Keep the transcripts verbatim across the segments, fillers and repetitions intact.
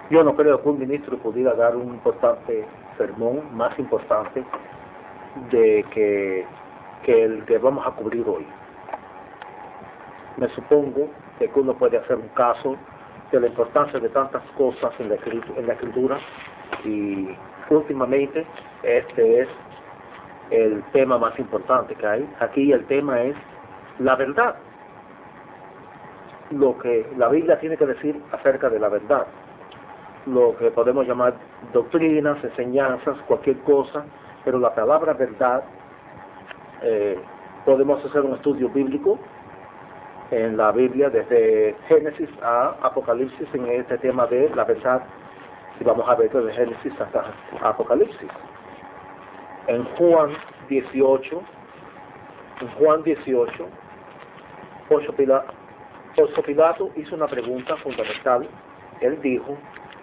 Yo no creo que un ministro pudiera dar un importante sermón, más importante de que, que el que vamos a cubrir hoy. Me supongo de que uno puede hacer un caso de la importancia de tantas cosas en la, en la escritura, y últimamente este es el tema más importante que hay. Aquí el tema es la verdad, lo que la Biblia tiene que decir acerca de la verdad, lo que podemos llamar doctrinas, enseñanzas, cualquier cosa, pero la palabra verdad, eh, podemos hacer un estudio bíblico en la Biblia desde Génesis a Apocalipsis en este tema de la verdad, y vamos a ver desde Génesis hasta Apocalipsis. En Juan dieciocho, en Juan dieciocho, Poncio Pilato, Poncio Pilato hizo una pregunta fundamental. Él dijo,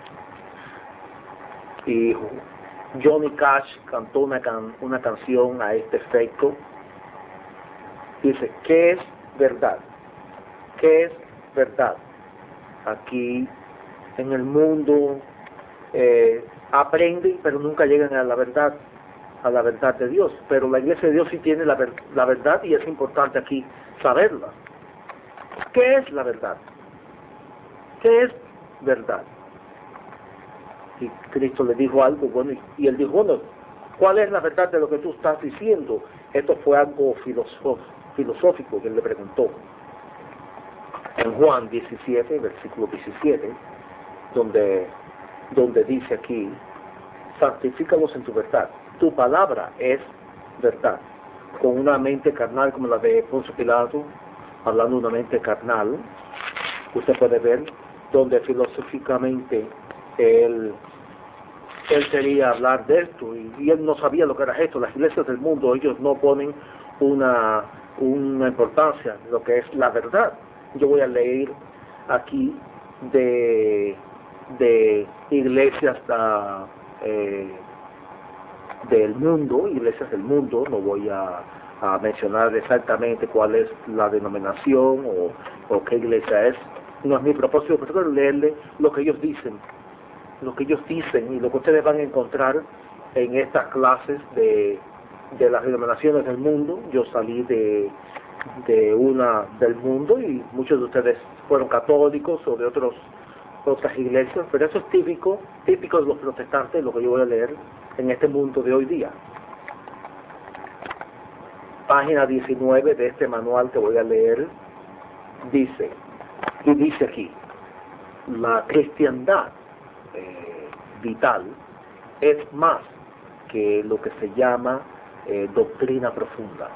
y Johnny Cash cantó una, can, una canción a este efecto, dice, ¿qué es verdad? ¿Qué es verdad? Aquí en el mundo eh, aprenden, pero nunca llegan a la verdad, a la verdad de Dios. Pero la Iglesia de Dios sí tiene la, ver, la verdad, y es importante aquí saberla. ¿Qué es la verdad? ¿Qué es verdad? Y Cristo le dijo algo, bueno, y, y él dijo, bueno, ¿cuál es la verdad de lo que tú estás diciendo? Esto fue algo filosófico, filosófico que él le preguntó. En Juan diecisiete, versículo diecisiete, donde, donde dice aquí, santifícalos en tu verdad, tu palabra es verdad. Con una mente carnal como la de Poncio Pilato, hablando de una mente carnal, usted puede ver donde filosóficamente él, él quería hablar de esto, y, y él no sabía lo que era esto. Las iglesias del mundo, ellos no ponen una, una importancia en lo que es la verdad. Yo voy a leer aquí de, de iglesias da, eh, del mundo, iglesias del mundo, no voy a, a mencionar exactamente cuál es la denominación o, o qué iglesia es. No es mi propósito, pero quiero leerle lo que ellos dicen, lo que ellos dicen y lo que ustedes van a encontrar en estas clases de, de las denominaciones del mundo. Yo salí de, de una del mundo y muchos de ustedes fueron católicos o de otros, otras iglesias, pero eso es típico, típico de los protestantes, lo que yo voy a leer en este mundo de hoy día. Página diecinueve de este manual que voy a leer, dice, y dice aquí, la cristiandad eh, vital es más que lo que se llama eh, doctrina profunda.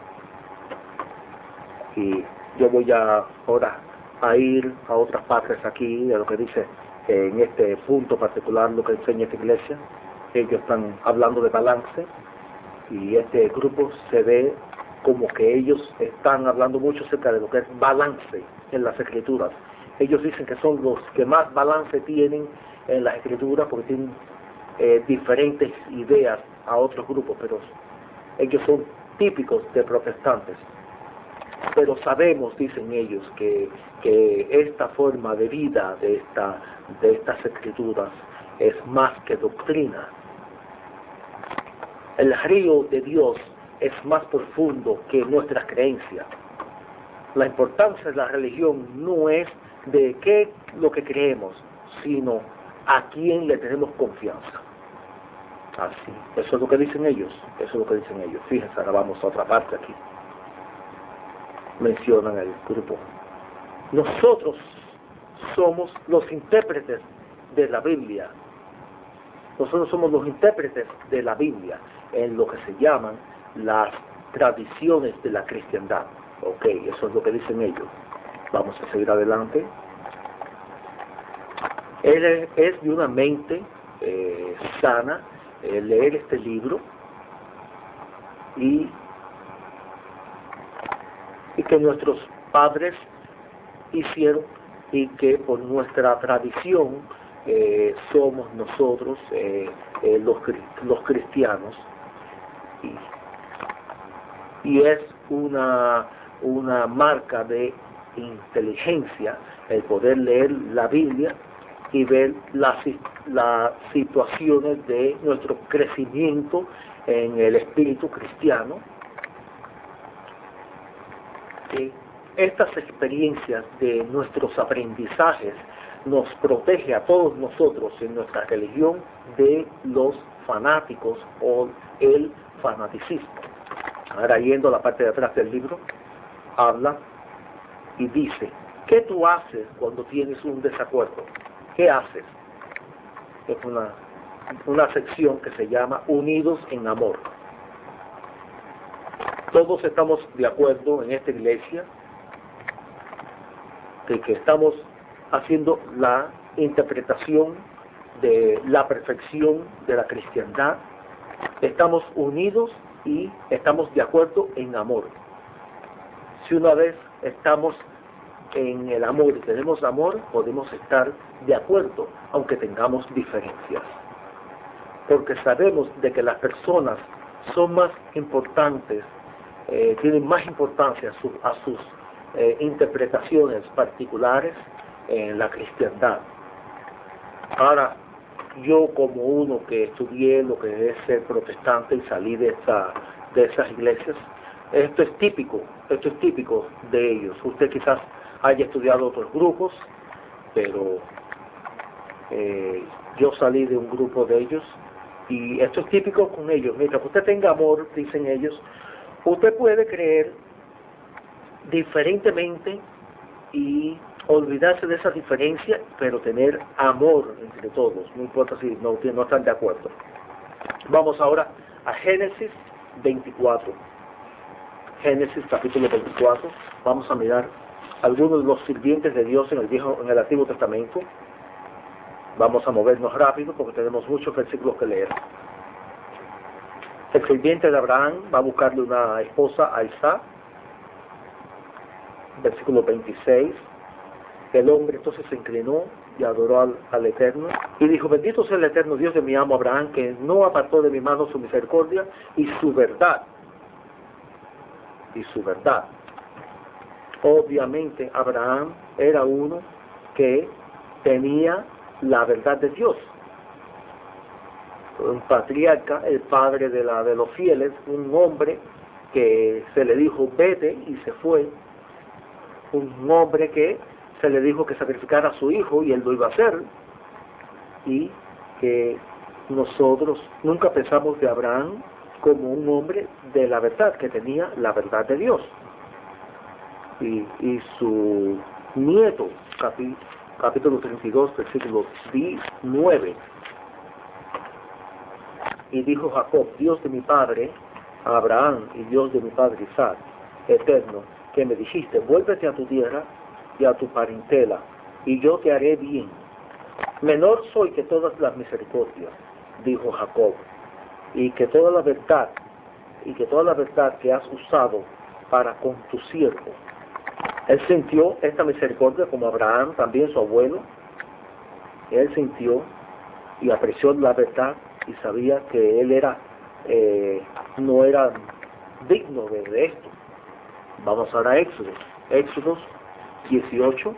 Y yo voy a ahora a ir a otras partes aquí de lo que dice eh, en este punto particular lo que enseña esta iglesia. Ellos están hablando de balance, y este grupo se ve como que ellos están hablando mucho acerca de lo que es balance en las escrituras. Ellos dicen que son los que más balance tienen en las escrituras porque tienen eh, diferentes ideas a otros grupos, pero ellos son típicos de protestantes. Pero sabemos, dicen ellos, que, que esta forma de vida de, esta, de estas escrituras es más que doctrina. El río de Dios es más profundo que nuestras creencias. La importancia de la religión no es de qué lo que creemos, sino a quién le tenemos confianza. Así, eso es lo que dicen ellos, eso es lo que dicen ellos. Fíjense, ahora vamos a otra parte aquí. Mencionan el grupo. Nosotros somos los intérpretes de la Biblia. Nosotros somos los intérpretes de la Biblia en lo que se llaman las tradiciones de la cristiandad. Ok, eso es lo que dicen ellos. Vamos a seguir adelante. Él es de una mente eh, sana eh, leer este libro y, y que nuestros padres hicieron y que por nuestra tradición eh, somos nosotros eh, eh, los, los cristianos, y, y es una, una marca de inteligencia el poder leer la Biblia y ver las, las situaciones de nuestro crecimiento en el espíritu cristiano. Eh, estas experiencias de nuestros aprendizajes nos protege a todos nosotros en nuestra religión de los fanáticos o el fanaticismo. Ahora, yendo a la parte de atrás del libro, habla y dice: ¿qué tú haces cuando tienes un desacuerdo? ¿Qué haces? Es una, una sección que se llama Unidos en Amor. Todos estamos de acuerdo en esta iglesia de que estamos haciendo la interpretación de la perfección de la cristiandad. Estamos unidos y estamos de acuerdo en amor. Si una vez estamos en el amor y tenemos amor, podemos estar de acuerdo, aunque tengamos diferencias. Porque sabemos de que las personas son más importantes, eh, tienen más importancia a, su, a sus eh, interpretaciones particulares en la cristiandad. Ahora, yo como uno que estudié lo que es ser protestante y salí de, esa, de esas iglesias, esto es típico, esto es típico de ellos. Usted quizás haya estudiado otros grupos, pero eh, yo salí de un grupo de ellos y esto es típico con ellos. Mientras usted tenga amor, dicen ellos, usted puede creer diferentemente y olvidarse de esa diferencia, pero tener amor entre todos, no importa si no, no están de acuerdo. Vamos ahora a Génesis veinticuatro. Génesis capítulo veinticuatro. Vamos a mirar algunos de los sirvientes de Dios en el viejo, en el Antiguo Testamento. Vamos a movernos rápido porque tenemos muchos versículos que leer. El sirviente de Abraham va a buscarle una esposa a Isaac. Versículo veintiséis. El hombre entonces se inclinó y adoró al, al Eterno y dijo: bendito sea el Eterno Dios de mi amo Abraham, que no apartó de mi mano su misericordia y su verdad. Y su verdad. Obviamente Abraham era uno que tenía la verdad de Dios. Un patriarca, el padre de, la, de los fieles, un hombre que se le dijo vete y se fue. Un hombre que se le dijo que sacrificara a su hijo y él lo iba a hacer. Y que nosotros nunca pensamos de Abraham como un hombre de la verdad, que tenía la verdad de Dios. Y, y su nieto, capi, capítulo treinta y dos, versículo nueve. Y dijo Jacob: Dios de mi padre Abraham y Dios de mi padre Isaac, Eterno, que me dijiste: vuélvete a tu tierra y a tu parentela, y yo te haré bien. Menor soy que todas las misericordias, dijo Jacob, y que toda la verdad, y que toda la verdad que has usado para con tu siervo. Él sintió esta misericordia como Abraham, también su abuelo. Él sintió y apreció la verdad y sabía que él era eh, no era digno de, de esto. Vamos ahora a Éxodo. Éxodo dieciocho,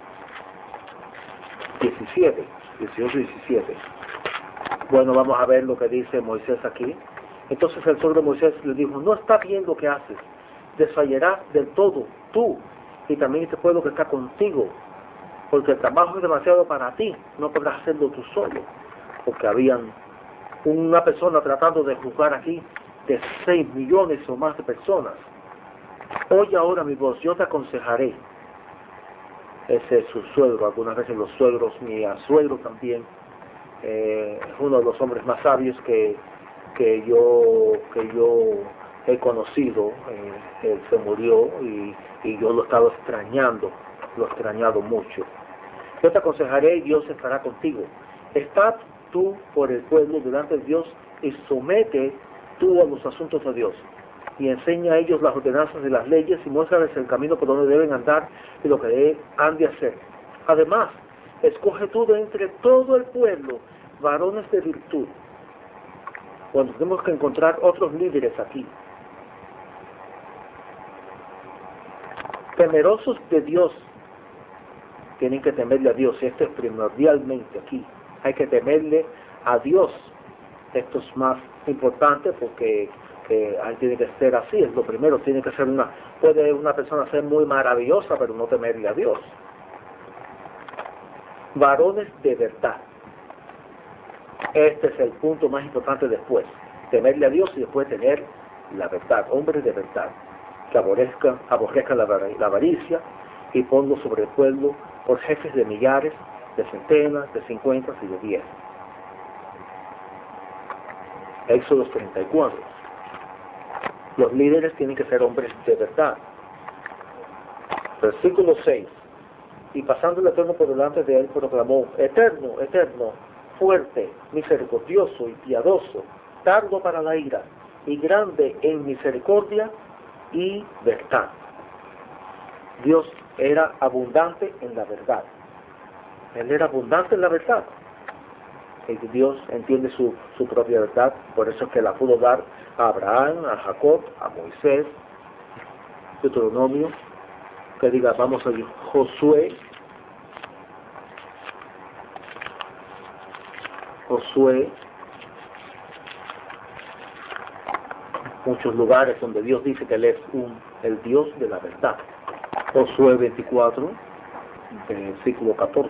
diecisiete. dieciocho, diecisiete. Bueno, vamos a ver lo que dice Moisés aquí. Entonces el suegro de Moisés le dijo: no está bien lo que haces, desfallerás del todo tú y también este pueblo que está contigo, porque el trabajo es demasiado para ti, no podrás hacerlo tú solo. Porque habían una persona tratando de juzgar aquí de seis millones o más de personas. Oye ahora mi voz, yo te aconsejaré. Ese es su suegro. Algunas veces los suegros, mi suegro también, eh, es uno de los hombres más sabios que, que, yo, que yo he conocido. Eh, él se murió y, y yo lo he estado extrañando, lo he extrañado mucho. Yo te aconsejaré y Dios estará contigo. Estad tú por el pueblo delante de Dios y somete tú a los asuntos de Dios. Y enseña a ellos las ordenanzas de las leyes y muéstrales el camino por donde deben andar y lo que han de hacer. Además, escoge tú de entre todo el pueblo varones de virtud. Bueno, tenemos que encontrar otros líderes aquí. Temerosos de Dios tienen que temerle a Dios. Y esto es primordialmente aquí. Hay que temerle a Dios. Esto es más importante porque que tiene que ser así. Es lo primero. Tiene que ser una, puede una persona ser muy maravillosa, pero no temerle a Dios. Varones de verdad. Este es el punto más importante después. Temerle a Dios y después tener la verdad. Hombres de verdad. Que aborrezcan, aborrezcan la, la avaricia y ponlo sobre el pueblo por jefes de millares, de centenas, de cincuenta y de diez. Éxodo treinta y cuatro. Los líderes tienen que ser hombres de verdad. Versículo seis. Y pasando el Eterno por delante de él, proclamó: Eterno, eterno, fuerte, misericordioso y piadoso, tardo para la ira, y grande en misericordia y verdad. Dios era abundante en la verdad. Él era abundante en la verdad. Y Dios entiende su, su propia verdad, por eso es que la pudo dar a Abraham, a Jacob, a Moisés. Deuteronomio, que diga, vamos a Josué, Josué, muchos lugares donde Dios dice que Él es un, el Dios de la verdad. Josué veinticuatro, versículo catorce.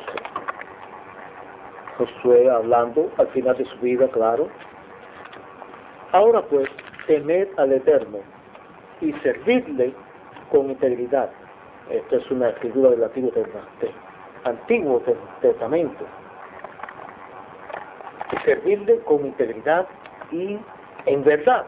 Josué hablando al final de su vida, claro. Ahora pues, temed al Eterno y servidle con integridad. Esta es una escritura del Antiguo, Antiguo Testamento. Y servirle con integridad y en verdad.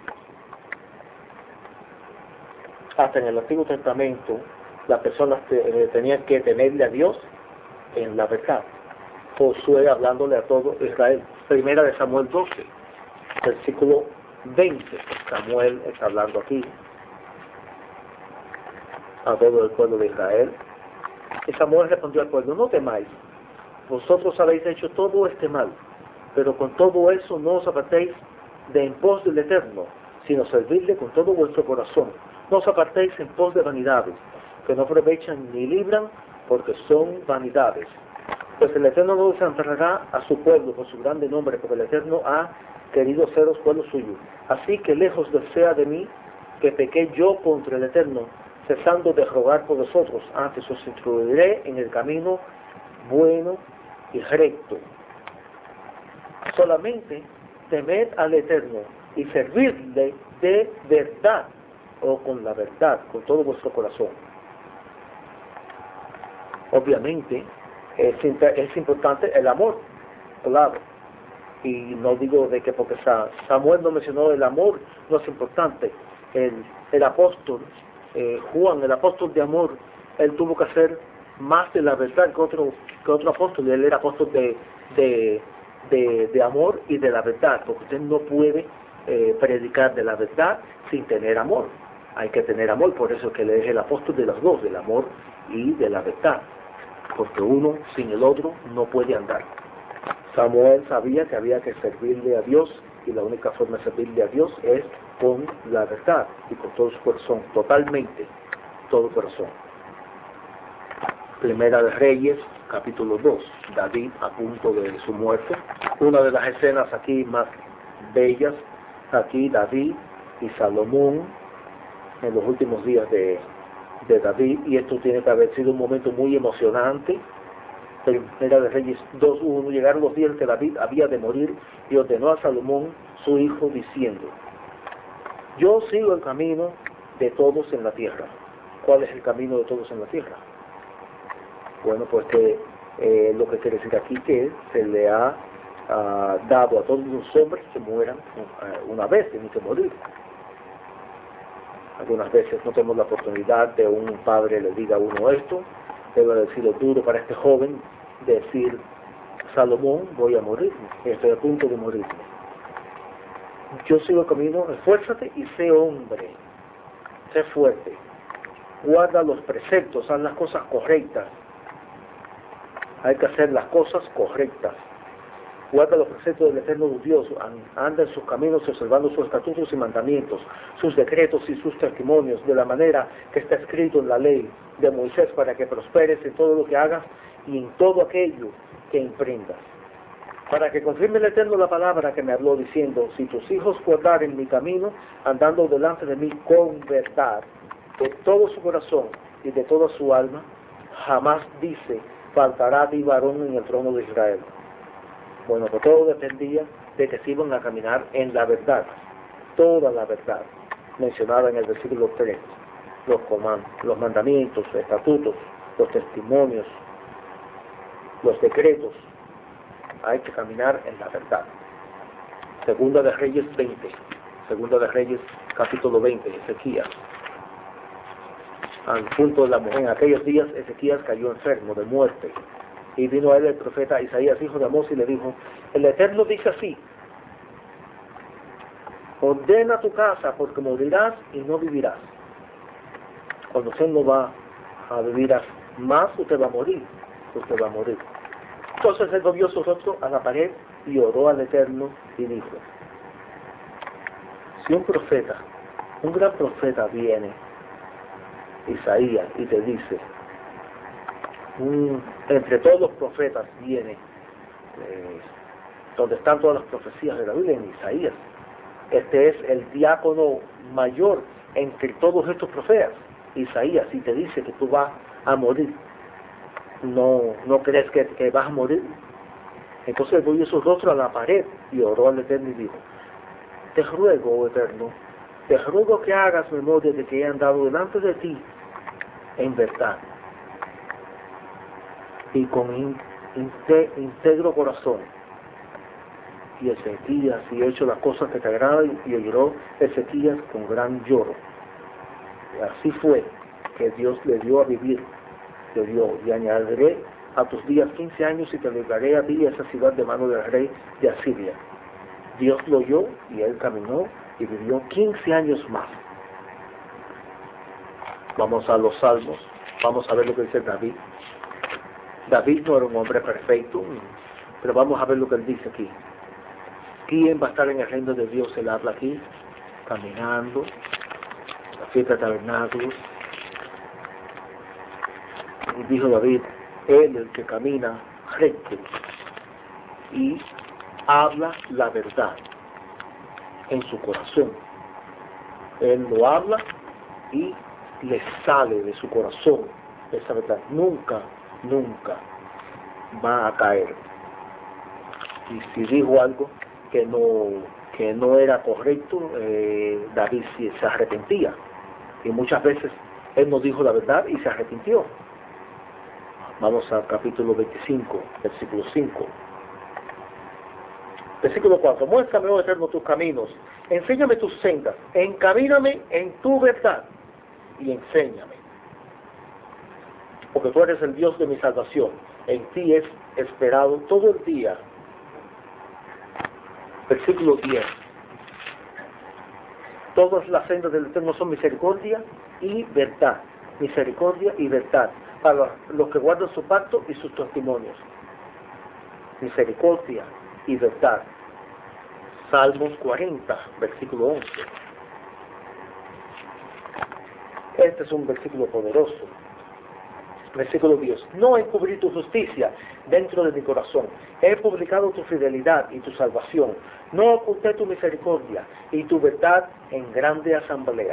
Hasta en el Antiguo Testamento, las personas tenían que temerle a Dios en la verdad. Josué hablándole a todo Israel. Primera de Samuel doce, versículo veinte. Samuel está hablando aquí a todo el pueblo de Israel. Y Samuel respondió al pueblo: no temáis, vosotros habéis hecho todo este mal, pero con todo eso no os apartéis de en pos del Eterno, sino servirle con todo vuestro corazón. No os apartéis en pos de vanidades, que no aprovechan ni libran, porque son vanidades. Pues el Eterno no desamparará a su pueblo por su grande nombre, porque el Eterno ha querido seros pueblo suyo. Así que lejos desea de mí que pequé yo contra el Eterno, cesando de rogar por vosotros. Antes os instruiré en el camino bueno y recto. Solamente temed al Eterno y servirle de verdad, o con la verdad, con todo vuestro corazón. Obviamente, es, es importante el amor, claro. Y no digo de que porque Samuel no mencionó el amor, no es importante. El, el apóstol, eh, Juan, el apóstol de amor, él tuvo que hacer más de la verdad que otro, que otro apóstol. Él era apóstol de, de, de, de amor y de la verdad, porque usted no puede eh, predicar de la verdad sin tener amor. Hay que tener amor, por eso es que él es el apóstol de los dos, del amor y de la verdad. Porque uno sin el otro no puede andar. Samuel sabía que había que servirle a Dios, y la única forma de servirle a Dios es con la verdad y con todo su corazón, totalmente, todo corazón. Primera de Reyes, capítulo dos, David a punto de su muerte. Una de las escenas aquí más bellas, aquí David y Salomón en los últimos días de, de David, y esto tiene que haber sido un momento muy emocionante. Primera de Reyes dos uno, llegaron los días que David había de morir y ordenó a Salomón su hijo diciendo: yo sigo el camino de todos en la tierra. ¿Cuál es el camino de todos en la tierra? Bueno, pues que eh, lo que quiere decir aquí que se le ha uh, dado a todos los hombres que mueran uh, una vez, tienen que morir. Algunas veces no tenemos la oportunidad de un padre le diga a uno esto, debe decirlo duro para este joven, decir: Salomón, voy a morirme, estoy a punto de morirme. Yo sigo el camino, esfuérzate y sé hombre, sé fuerte, guarda los preceptos, haz las cosas correctas. Hay que hacer las cosas correctas. Guarda los preceptos del Eterno tu Dios, anda en sus caminos observando sus estatutos y mandamientos, sus decretos y sus testimonios, de la manera que está escrito en la ley de Moisés, para que prosperes en todo lo que hagas y en todo aquello que emprendas. Para que confirme el Eterno la palabra que me habló, diciendo, si tus hijos guardaren mi camino, andando delante de mí con verdad, de todo su corazón y de toda su alma, jamás, dice, faltará a ti varón en el trono de Israel. Bueno, pues todo dependía de que se iban a caminar en la verdad, toda la verdad, mencionada en el versículo tres, los comandos, los mandamientos, los estatutos, los testimonios, los decretos. Hay que caminar en la verdad. Segunda de Reyes veinte, Segunda de Reyes capítulo veinte, Ezequías. Al punto de la mujer, en aquellos días Ezequías cayó enfermo de muerte. Y vino a él el profeta Isaías, hijo de Amós, y le dijo, el Eterno dice así, ordena tu casa, porque morirás y no vivirás. Cuando usted no va a vivir más, usted va a morir, usted va a morir. Entonces él volvió su rostro a la pared y oró al Eterno y dijo, si un profeta, un gran profeta viene, Isaías, y te dice, un, entre todos los profetas viene, eh, donde están todas las profecías de la Biblia, en Isaías, este es el diácono mayor entre todos estos profetas, Isaías, y te dice que tú vas a morir, no, no crees que, que vas a morir. Entonces volvió su rostro a la pared y oró al Eterno y dijo, te ruego, oh Eterno, te ruego que hagas memoria de que he andado delante de ti en verdad y con in, íntegro corazón, y Ezequías y he hecho las cosas que te agradan, y lloró Ezequías con gran lloro. Y así fue que Dios le dio a vivir, le dio, y añadiré a tus días quince años y te libraré a ti y a esa ciudad de mano del rey de Asiria. Dios lo oyó y él caminó y vivió quince años más. Vamos a los salmos, vamos a ver lo que dice David. David no era un hombre perfecto, pero vamos a ver lo que él dice aquí. ¿Quién va a estar en el reino de Dios? Él habla aquí, caminando, la fiesta de tabernáculos. Y dijo David, él el que camina recto y habla la verdad en su corazón. Él lo habla y le sale de su corazón esa verdad. Nunca, nunca va a caer. Y si dijo algo que no, que no era correcto, eh, David sí se arrepentía. Y muchas veces él no dijo la verdad y se arrepintió. Vamos al capítulo veinticinco, versículo cinco. Versículo cuatro. Muéstrame, oh Eterno, tus caminos, enséñame tus sendas, encamíname en tu verdad y enséñame. Porque tú eres el Dios de mi salvación, en ti es esperado todo el día. Versículo diez. Todas las sendas del Eterno son misericordia y verdad. Misericordia y verdad para los que guardan su pacto y sus testimonios. Misericordia y verdad. Salmos cuarenta, versículo once. Este es un versículo poderoso. Versículo diez. No encubrí tu justicia dentro de mi corazón. He publicado tu fidelidad y tu salvación. No oculté tu misericordia y tu verdad en grande asamblea.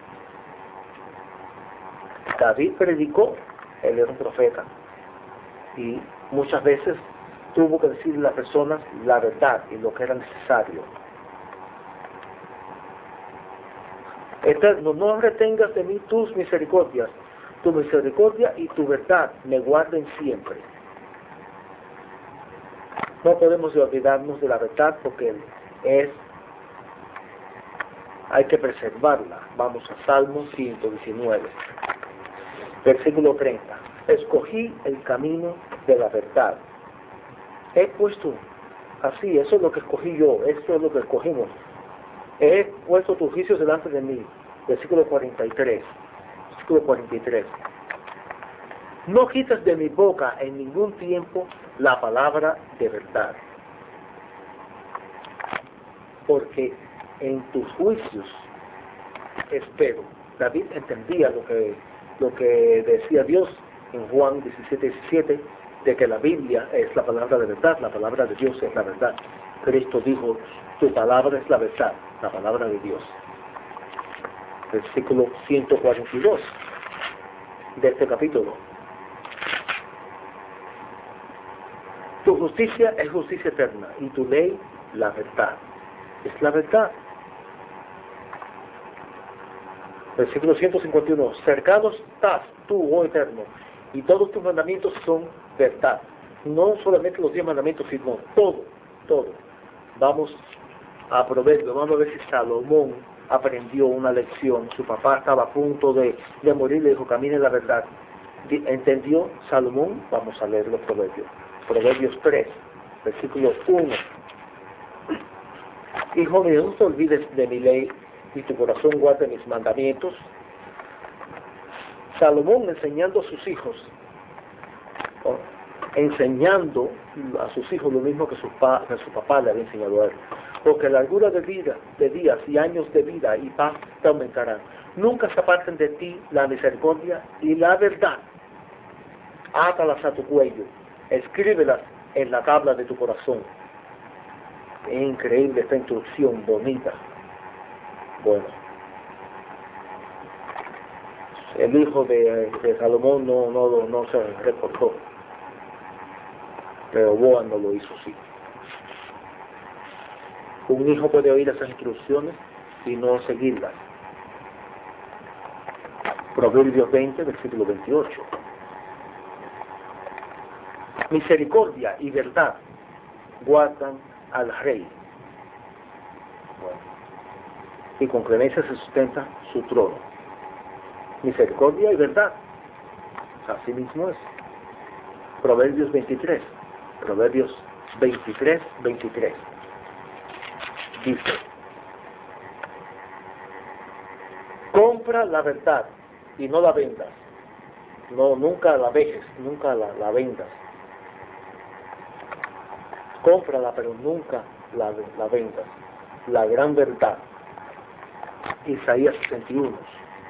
David predicó, él era un profeta, y muchas veces tuvo que decirle a las personas la verdad y lo que era necesario. Eterno, no retengas de mí tus misericordias, tu misericordia y tu verdad me guarden siempre. No podemos olvidarnos de la verdad porque es, hay que preservarla. Vamos a Salmo ciento diecinueve, versículo treinta. Escogí el camino de la verdad. He puesto, así, eso es lo que escogí yo, esto es lo que escogimos. He puesto tus juicios delante de mí. Versículo cuarenta y tres. Versículo cuarenta y tres. No quites de mi boca en ningún tiempo la palabra de verdad. porque en tus juicios espero. David entendía lo que, lo que decía Dios en Juan diecisiete diecisiete, de que la Biblia es la palabra de verdad, la palabra de Dios es la verdad. Cristo dijo, tu palabra es la verdad, la palabra de Dios. Versículo ciento cuarenta y dos de este capítulo. Tu justicia es justicia eterna y tu ley la verdad. Es la verdad. Versículo ciento cincuenta y uno. Cercados estás tú, oh Eterno, y todos tus mandamientos son verdad. No solamente los diez mandamientos, sino todo, todo. Vamos a Proverbios, vamos a ver si Salomón aprendió una lección. Su papá estaba a punto de, de morir, le dijo, camine la verdad. ¿Entendió Salomón? Vamos a leer los Proverbios. Proverbios tres, versículo uno. Hijo mío, no te olvides de mi ley, y tu corazón guarde mis mandamientos. Salomón enseñando a sus hijos, ¿no? enseñando a sus hijos lo mismo que su, pa, que su papá le había enseñado a él. Porque la largura de vida, de días y años de vida y paz te aumentarán. Nunca se aparten de ti la misericordia y la verdad. Átalas a tu cuello, escríbelas en la tabla de tu corazón. Es increíble esta instrucción bonita. Bueno, el hijo de, de Salomón no, no, no se reportó, pero Boaz no lo hizo así. Un hijo puede oír esas instrucciones y no seguirlas. Proverbios veinte, versículo veintiocho. Misericordia y verdad guardan al rey. Bueno. Y con clemencia se sustenta su trono. Misericordia y verdad. Así mismo es. Proverbios veintitrés. Proverbios veintitrés, veintitrés. Dice, compra la verdad y no la vendas. No, nunca la dejes, nunca la, la vendas. Cómprala, pero nunca la, la vendas. La gran verdad. Isaías sesenta y uno.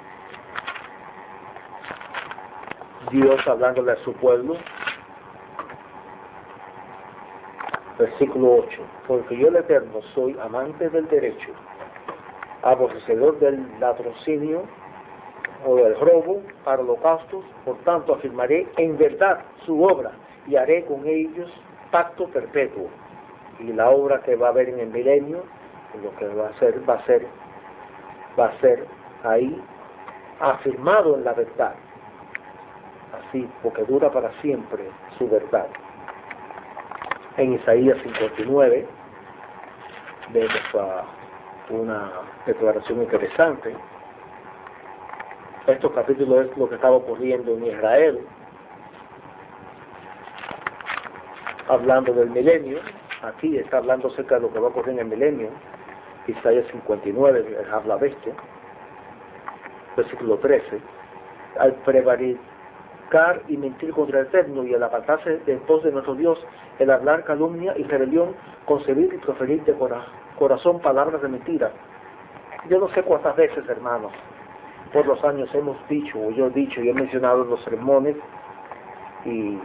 Dios hablándole a su pueblo. Versículo ocho. Porque yo el Eterno soy amante del derecho, aborrecedor del latrocinio o del robo para holocaustos, por tanto afirmaré en verdad su obra y haré con ellos pacto perpetuo. Y la obra que va a haber en el milenio, lo que va a ser, va a ser va a ser ahí afirmado en la verdad, así, porque dura para siempre su verdad. En Isaías cincuenta y nueve vemos uh, una declaración interesante. Estos capítulos es lo que estaba ocurriendo en Israel, hablando del milenio. Aquí está hablando acerca de lo que va a ocurrir en el milenio. Isaías cincuenta y nueve habla de esto, versículo trece. Al prevaricar y mentir contra el Eterno y al apartarse de en pos de nuestro Dios, el hablar calumnia y rebelión, concebir y proferir de cora, corazón palabras de mentira. Yo no sé cuántas veces, hermanos, por los años hemos dicho, o yo he dicho, y he mencionado en los sermones, y,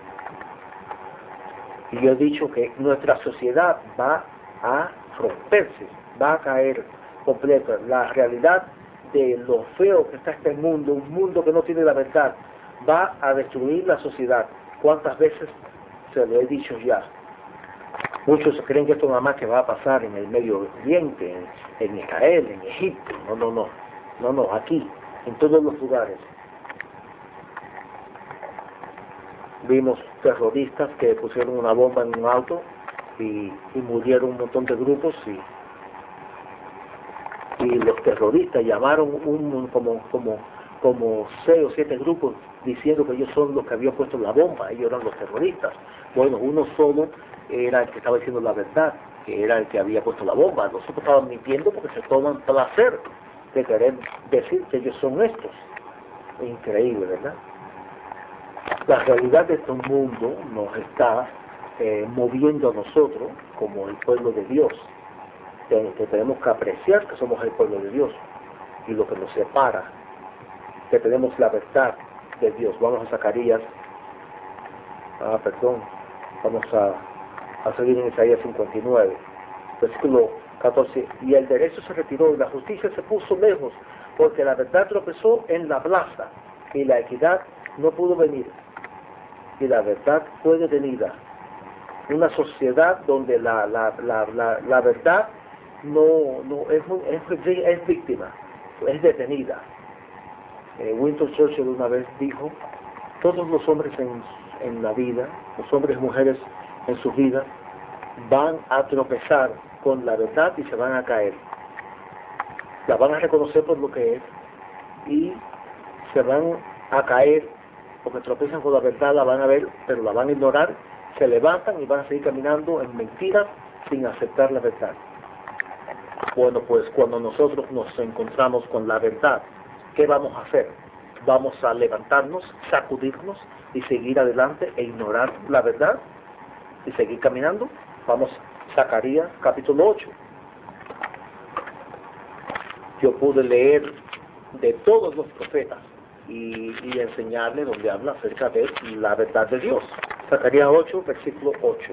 y yo he dicho que nuestra sociedad va a romperse, va a caer completa. La realidad de lo feo que está este mundo, un mundo que no tiene la verdad, va a destruir la sociedad. ¿Cuántas veces se lo he dicho ya? Muchos creen que esto nada más que va a pasar en el Medio Oriente, en, en Israel, en Egipto. No, no, no. No, no, aquí, en todos los lugares. Vimos terroristas que pusieron una bomba en un auto y, y murieron un montón de grupos y y los terroristas llamaron un como como como seis o siete grupos diciendo que ellos son los que habían puesto la bomba, ellos eran los terroristas. Bueno, uno solo era el que estaba diciendo la verdad, que era el que había puesto la bomba. Los otros estaban mintiendo porque se toman placer de querer decir que ellos son estos. Es increíble, ¿verdad? La realidad de este mundo nos está eh, moviendo a nosotros como el pueblo de Dios. que, que tenemos que apreciar que somos el pueblo de Dios y lo que nos separa, que tenemos la verdad de Dios. Vamos a Zacarías, ah, perdón, vamos a, a seguir en Isaías cincuenta y nueve, versículo catorce. Y el derecho se retiró y la justicia se puso lejos, porque la verdad tropezó en la plaza y la equidad no pudo venir. Y la verdad fue detenida. Una sociedad donde la, la, la, la, la verdad no, no es, es, es víctima, es detenida. Eh, Winston Churchill una vez dijo, todos los hombres en, en la vida, los hombres y mujeres en su vida, van a tropezar con la verdad y se van a caer. La van a reconocer por lo que es y se van a caer porque tropezan con la verdad, la van a ver, pero la van a ignorar, se levantan y van a seguir caminando en mentiras sin aceptar la verdad. Bueno, pues cuando nosotros nos encontramos con la verdad, ¿qué vamos a hacer? Vamos a levantarnos, sacudirnos y seguir adelante e ignorar la verdad y seguir caminando. Vamos a Zacarías capítulo ocho. Yo pude leer de todos los profetas y, y enseñarle donde habla acerca de la verdad de Dios. Zacarías ocho, versículo ocho.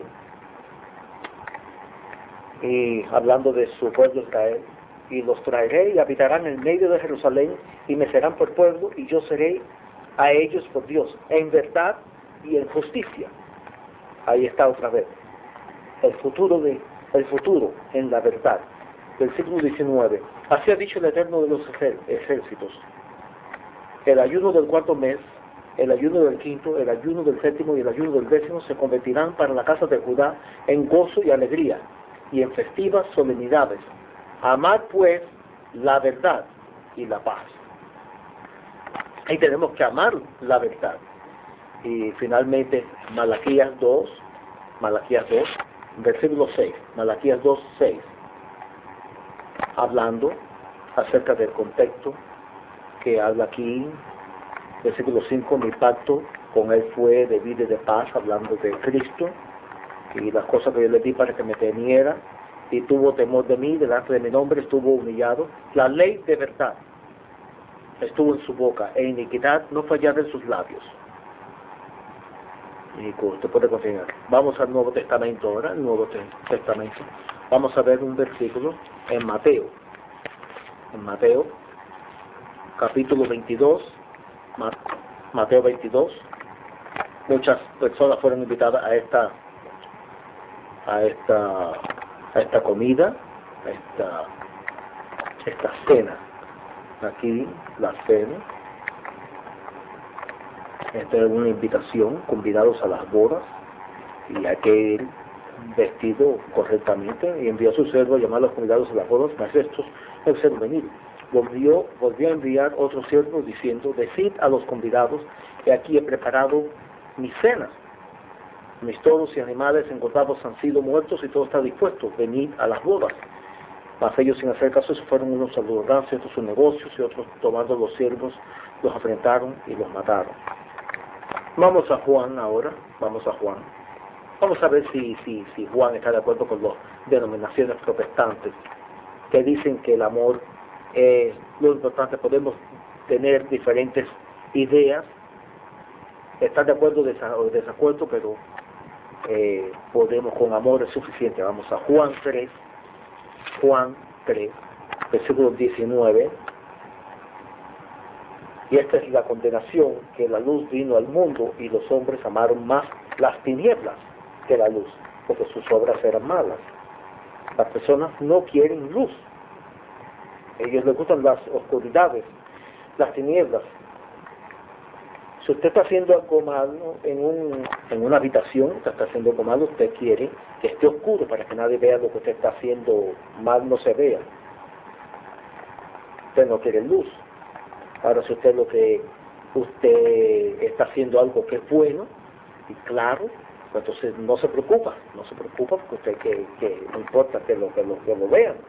Y hablando de su pueblo Israel, y los traeré y habitarán en medio de Jerusalén y me serán por pueblo y yo seré a ellos por Dios, en verdad y en justicia. Ahí está otra vez. El futuro, de, el futuro en la verdad. Versículo diecinueve. Así ha dicho el Eterno de los ejércitos. El ayuno del cuarto mes, el ayuno del quinto, el ayuno del séptimo y el ayuno del décimo se convertirán para la casa de Judá en gozo y alegría y en festivas solemnidades. Amad pues la verdad y la paz. Ahí tenemos que amar la verdad. Y finalmente Malaquías dos, Malaquías dos, versículo seis, Malaquías dos, seis, hablando acerca del contexto que habla aquí, versículo cinco, mi pacto con él fue de vida y de paz, hablando de Cristo, y las cosas que yo le di para que me temiera, y tuvo temor de mí, delante de mi nombre estuvo humillado. La ley de verdad estuvo en su boca, e iniquidad no fallaba en sus labios. Y usted puede continuar. Vamos al Nuevo Testamento ahora, el Nuevo Testamento. Vamos a ver un versículo en Mateo. En Mateo, capítulo veintidós, Mateo veintidós. Muchas personas fueron invitadas a esta, a esta, a esta comida, a esta, esta cena. Aquí la cena. Esta es una invitación, convidados a las bodas, y hay que ir vestido correctamente, y envió a su servo a llamar a los convidados a las bodas, mas estos no quisieron venir. Volvió, volvió a enviar otro siervo diciendo, decid a los convidados que aquí he preparado mi cena. Mis toros y animales engordados han sido muertos y todo está dispuesto, venid a las bodas. Mas ellos, sin hacer caso, se fueron unos a los ranchos, otros a sus negocios, y otros, tomando los siervos, los afrentaron y los mataron. Vamos a Juan ahora, vamos a Juan. Vamos a ver si, si, si Juan está de acuerdo con las denominaciones protestantes, que dicen que el amor es lo importante. Podemos tener diferentes ideas, estar de acuerdo o desacuerdo, pero eh, podemos, con amor es suficiente. Vamos a Juan tres, Juan tres, versículo diecinueve. Y esta es la condenación, que la luz vino al mundo y los hombres amaron más las tinieblas que la luz, porque sus obras eran malas. Las personas no quieren luz. A ellos les gustan las oscuridades, las tinieblas. Si usted está haciendo algo malo en, un, en una habitación, usted está haciendo algo malo, usted quiere que esté oscuro para que nadie vea lo que usted está haciendo mal, no se vea. Usted no quiere luz. Ahora, si usted lo que usted está haciendo algo que es bueno y claro, pues entonces no se preocupa, no se preocupa porque usted que, que no importa que lo, que lo, que lo vean.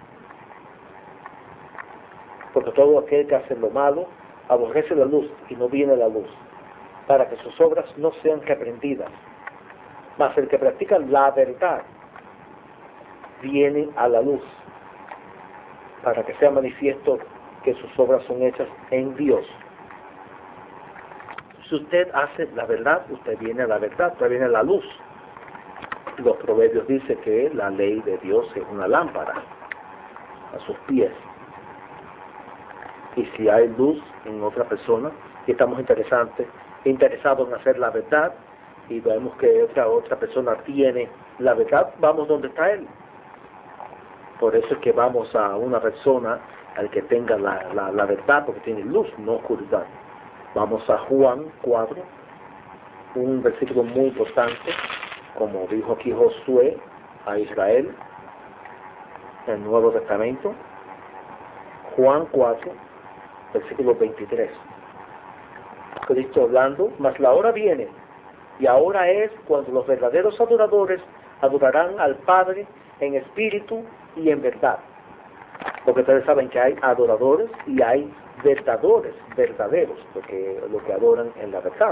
Porque todo aquel que hace lo malo aborrece la luz y no viene la luz, para que sus obras no sean reprendidas. Mas el que practica la verdad viene a la luz, para que sea manifiesto que sus obras son hechas en Dios. Si usted hace la verdad, usted viene a la verdad, usted viene a la luz. Los proverbios dicen que la ley de Dios es una lámpara a sus pies. Y si hay luz en otra persona, y estamos interesantes, interesados en hacer la verdad, y vemos que otra, otra persona tiene la verdad, vamos donde está él. Por eso es que vamos a una persona al que tenga la, la, la verdad, porque tiene luz, no oscuridad. Vamos a Juan cuatro, un versículo muy importante, como dijo aquí Josué a Israel, en el Nuevo Testamento. Juan cuatro, versículo veintitrés. Cristo hablando, mas la hora viene, y ahora es cuando los verdaderos adoradores adorarán al Padre en espíritu y en verdad. Porque ustedes saben que hay adoradores y hay verdaderos, verdaderos, porque lo que adoran en la verdad.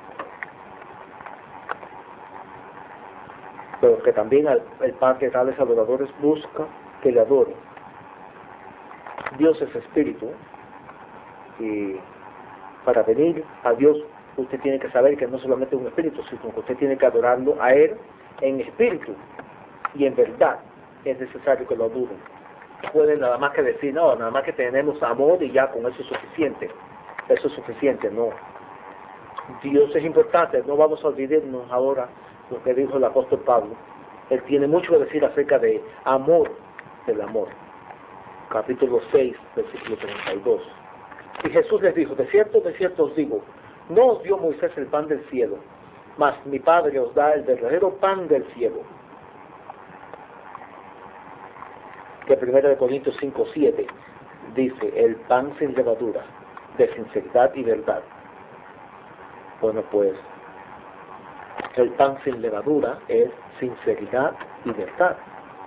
Pero que también el, el Padre de tales adoradores busca que le adoren. Dios es espíritu, y para venir a Dios usted tiene que saber que no solamente es un espíritu, sino que usted tiene que adorarlo a Él en espíritu y en verdad. Es necesario que lo adoren. No pueden nada más que decir, no, nada más que tenemos amor y ya con eso es suficiente. Eso es suficiente, no. Dios es importante, no vamos a olvidarnos ahora lo que dijo el apóstol Pablo. Él tiene mucho que decir acerca de amor, del amor. Capítulo seis, versículo treinta y dos. Y Jesús les dijo, de cierto, de cierto os digo, no os dio Moisés el pan del cielo, mas mi Padre os da el verdadero pan del cielo. Que primero de Corintios cinco, siete dice, el pan sin levadura, de sinceridad y verdad. Bueno, pues, el pan sin levadura es sinceridad y verdad.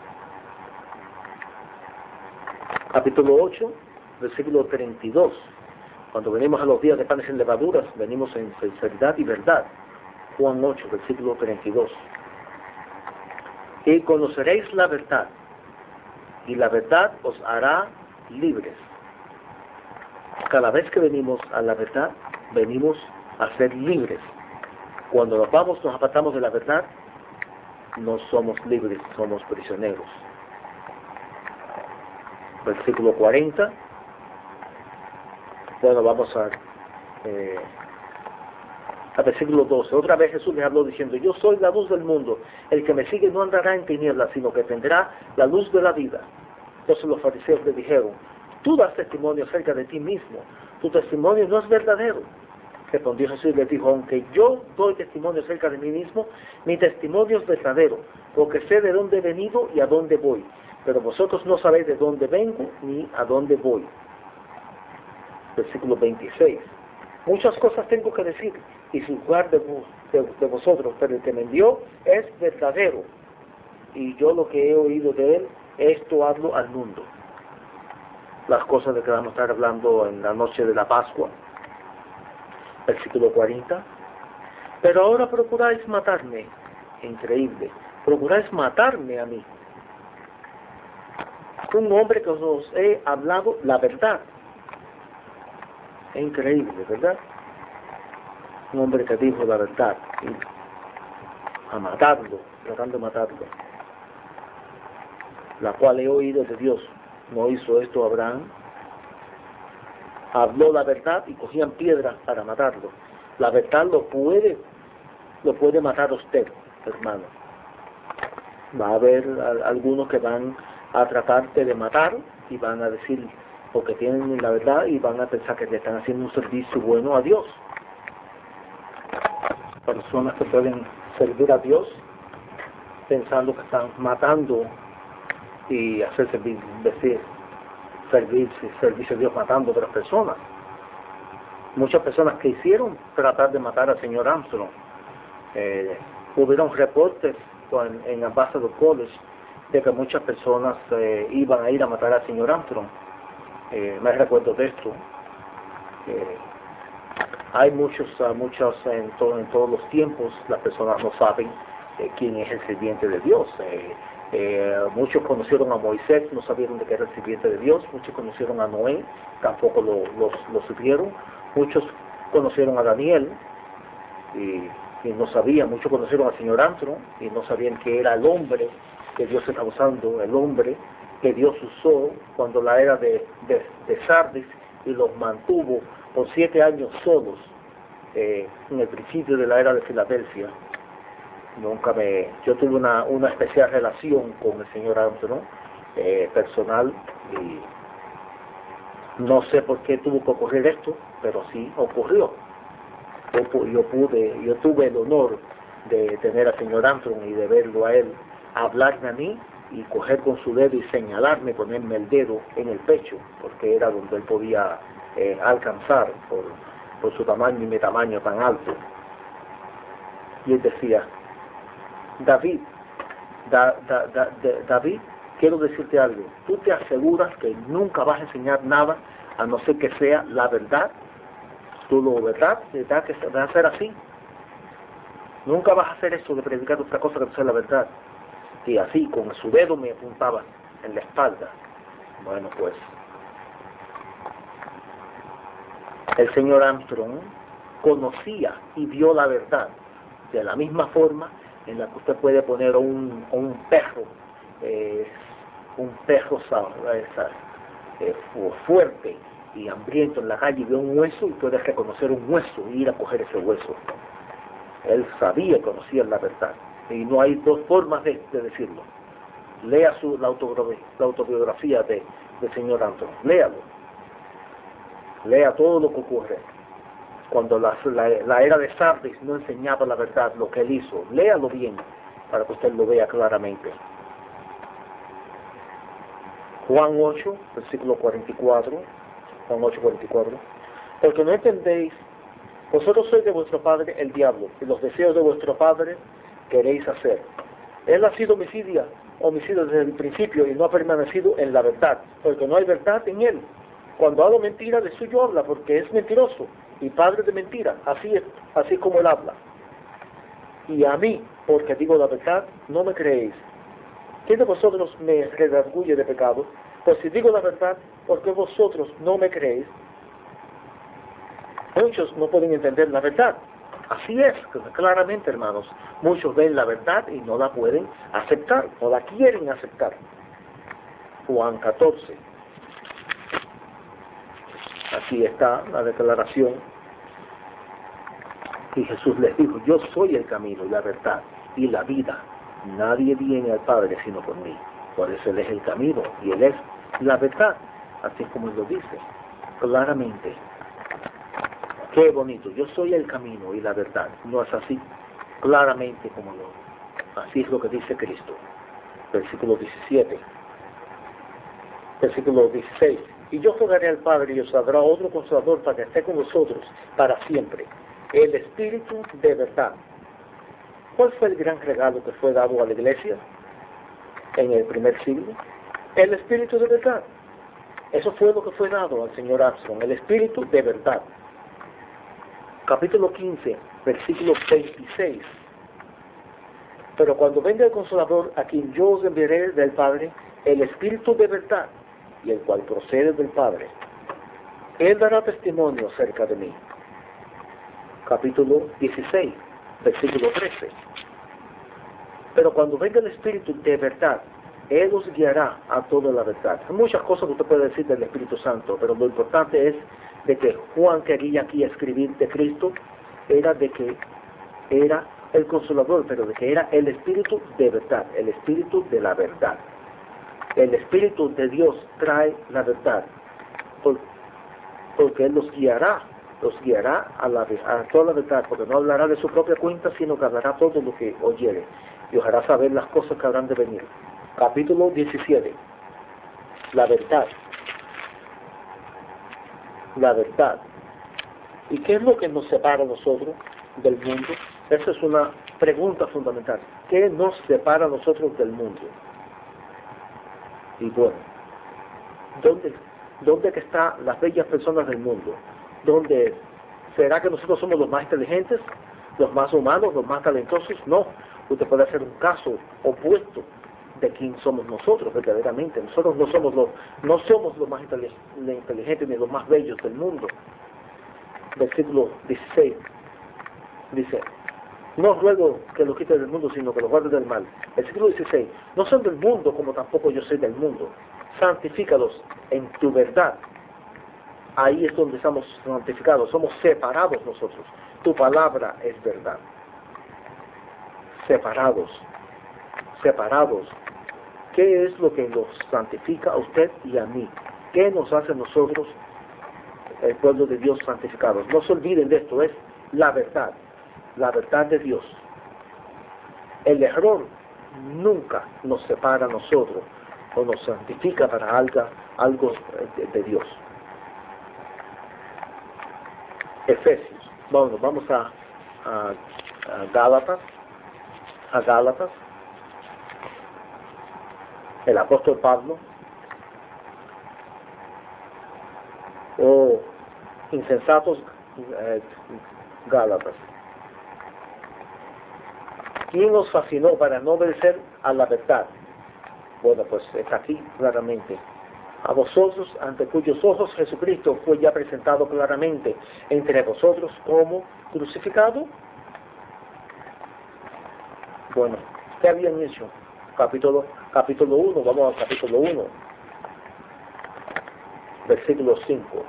Capítulo ocho, versículo treinta y dos. Cuando venimos a los días de panes sin levaduras, venimos en sinceridad y verdad. Juan ocho, versículo treinta y dos. Y conoceréis la verdad, y la verdad os hará libres. Cada vez que venimos a la verdad, venimos a ser libres. Cuando nos vamos, nos apartamos de la verdad, no somos libres, somos prisioneros. Versículo cuarenta. Bueno, vamos a, eh, al versículo doce. Otra vez Jesús les habló diciendo, yo soy la luz del mundo. El que me sigue no andará en tinieblas, sino que tendrá la luz de la vida. Entonces los fariseos le dijeron, tú das testimonio acerca de ti mismo. Tu testimonio no es verdadero. Respondió Jesús y les dijo, aunque yo doy testimonio acerca de mí mismo, mi testimonio es verdadero, porque sé de dónde he venido y a dónde voy. Pero vosotros no sabéis de dónde vengo ni a dónde voy. Versículo veintiséis. Muchas cosas tengo que decir y juzgar de, de, de vosotros, pero el que me envió es verdadero. Y yo lo que he oído de él, esto hablo al mundo. Las cosas de que vamos a estar hablando en la noche de la Pascua. Versículo cuarenta. Pero ahora procuráis matarme. Increíble. Procuráis matarme a mí. Un hombre que os he hablado la verdad. Es increíble, ¿verdad? Un hombre que dijo la verdad. Y a matarlo, tratando de matarlo. La cual he oído de Dios. No hizo esto Abraham. Habló la verdad y cogían piedras para matarlo. La verdad lo puede, lo puede matar a usted, hermano. Va a haber a, algunos que van a tratarte de matar y van a decir, porque tienen la verdad y van a pensar que le están haciendo un servicio bueno a Dios. Personas que pueden servir a Dios pensando que están matando y hacer servir, decir, servir, servicio a Dios matando a otras personas. Muchas personas que hicieron tratar de matar al señor Armstrong. Eh, hubieron reportes en, en Ambassador College de que muchas personas eh, iban a ir a matar al señor Armstrong. Eh, me recuerdo de esto. Eh, hay muchos, uh, muchos en, to en todos los tiempos, las personas no saben eh, quién es el sirviente de Dios. Eh, eh, muchos conocieron a Moisés, no sabían de qué era el sirviente de Dios. Muchos conocieron a Noé, tampoco lo, lo, lo supieron. Muchos conocieron a Daniel y, y no sabían. Muchos conocieron al señor Armstrong y no sabían que era el hombre que Dios estaba usando, el hombre que Dios usó cuando la era de, de, de Sardis, y los mantuvo por siete años solos eh, en el principio de la era de Filadelfia. Nunca me, yo tuve una, una especial relación con el señor Armstrong, eh, personal, y no sé por qué tuvo que ocurrir esto, pero sí ocurrió. Yo, yo pude, yo tuve el honor de tener al señor Armstrong y de verlo a él hablarme a mí y coger con su dedo y señalarme, ponerme el dedo en el pecho, porque era donde él podía eh, alcanzar por, por su tamaño y mi tamaño tan alto. Y él decía, David, da, da, da, da, David, quiero decirte algo, tú te aseguras que nunca vas a enseñar nada a no ser que sea la verdad. Tú lo verdad, verdad que va a ser así. Nunca vas a hacer eso de predicar otra cosa que no sea la verdad. Y así, con su dedo me apuntaba en la espalda. Bueno, pues, el señor Armstrong conocía y vio la verdad de la misma forma en la que usted puede poner un, un perro, eh, un perro eh, fuerte y hambriento en la calle, y ve un hueso y puede reconocer un hueso y ir a coger ese hueso. Él sabía, conocía la verdad. Y no hay dos formas de, de decirlo. Lea su, la, autobiografía, la autobiografía de, del señor Armstrong. Léalo. Lea todo lo que ocurre. Cuando la, la, la era de Sardis no enseñaba la verdad, lo que él hizo. Léalo bien para que usted lo vea claramente. Juan ocho, versículo cuarenta y cuatro. Juan ocho, cuarenta y cuatro. Porque no entendéis, vosotros sois de vuestro padre el diablo, y los deseos de vuestro padre queréis hacer. Él ha sido homicida, homicida desde el principio y no ha permanecido en la verdad, porque no hay verdad en él. Cuando habla mentira, de suyo habla, porque es mentiroso y padre de mentira, así es, así como él habla. Y a mí, porque digo la verdad, no me creéis. ¿Quién de vosotros me redarguye de pecado? Pues si digo la verdad, ¿por qué vosotros no me creéis? Muchos no pueden entender la verdad. Así es, claramente, hermanos. Muchos ven la verdad y no la pueden aceptar, no la quieren aceptar. Juan catorce. Aquí está la declaración. Y Jesús les dijo, yo soy el camino y la verdad y la vida. Nadie viene al Padre sino por mí. Por eso Él es el camino y Él es la verdad. Así es como Él lo dice, claramente. Qué bonito, yo soy el camino y la verdad. No es así, claramente como lo. Así es lo que dice Cristo. Versículo diecisiete. Versículo dieciséis. Y yo rogaré al Padre y os dará otro Consolador para que esté con vosotros para siempre. El Espíritu de verdad. ¿Cuál fue el gran regalo que fue dado a la iglesia en el primer siglo? El Espíritu de verdad. Eso fue lo que fue dado al señor Armstrong, el Espíritu de verdad. Capítulo quince, versículo veintiséis. Pero cuando venga el Consolador, a quien yo os enviaré del Padre, el Espíritu de verdad, y el cual procede del Padre, Él dará testimonio acerca de mí. Capítulo dieciséis, versículo trece. Pero cuando venga el Espíritu de verdad, Él os guiará a toda la verdad. Hay muchas cosas que usted puede decir del Espíritu Santo, pero lo importante es de que Juan quería aquí escribir de Cristo, era de que era el Consolador, pero de que era el Espíritu de verdad, el Espíritu de la verdad. El Espíritu de Dios trae la verdad, porque Él los guiará, los guiará a, la, a toda la verdad, porque no hablará de su propia cuenta, sino que hablará todo lo que oyere, y os hará saber las cosas que habrán de venir. Capítulo diecisiete. La verdad. La verdad. ¿Y qué es lo que nos separa a nosotros del mundo? Esa es una pregunta fundamental. ¿Qué nos separa a nosotros del mundo? Y bueno, ¿dónde, dónde que están las bellas personas del mundo? ¿Dónde? ¿Será que nosotros somos los más inteligentes, los más humanos, los más talentosos? No. Usted puede hacer un caso opuesto de quién somos nosotros verdaderamente. Nosotros no somos los, no somos los más inteligentes ni los más bellos del mundo. Versículo dieciséis dice: no ruego que los quites del mundo, sino que los guardes del mal. Versículo dieciséis: no son del mundo, como tampoco yo soy del mundo. Santifícalos en tu verdad. Ahí es donde estamos santificados, somos separados nosotros. Tu palabra es verdad. Separados, separados. ¿Qué es lo que nos santifica a usted y a mí? ¿Qué nos hace nosotros, el pueblo de Dios, santificados? No se olviden de esto, es la verdad, la verdad de Dios. El error nunca nos separa a nosotros o nos santifica para algo, algo de, de Dios. Efesios. Bueno, vamos a, a, a Gálatas, a Gálatas. El apóstol Pablo, oh, insensatos eh, Gálatas, ¿quién nos fascinó para no obedecer a la verdad? Bueno, pues está aquí claramente. A vosotros, ante cuyos ojos Jesucristo fue ya presentado claramente entre vosotros como crucificado. Bueno, ¿qué habían hecho? Capítulo, capítulo uno, vamos al capítulo uno, versículo cinco.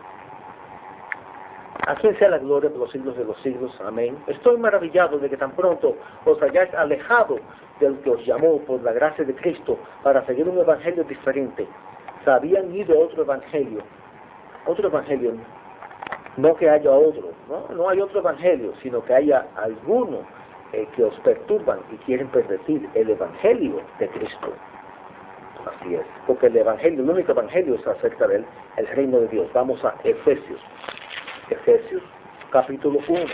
A quien sea la gloria por los siglos de los siglos. Amén. Estoy maravillado de que tan pronto os hayáis alejado del que os llamó por la gracia de Cristo para seguir un evangelio diferente. Se habían ido a otro evangelio. Otro evangelio. No que haya otro. No, no hay otro evangelio, sino que haya alguno eh, que os perturban y quieren pervertir el evangelio de Cristo. Así es. Porque el evangelio, el único evangelio es acerca del el reino de Dios. Vamos a Efesios. Efesios, capítulo uno.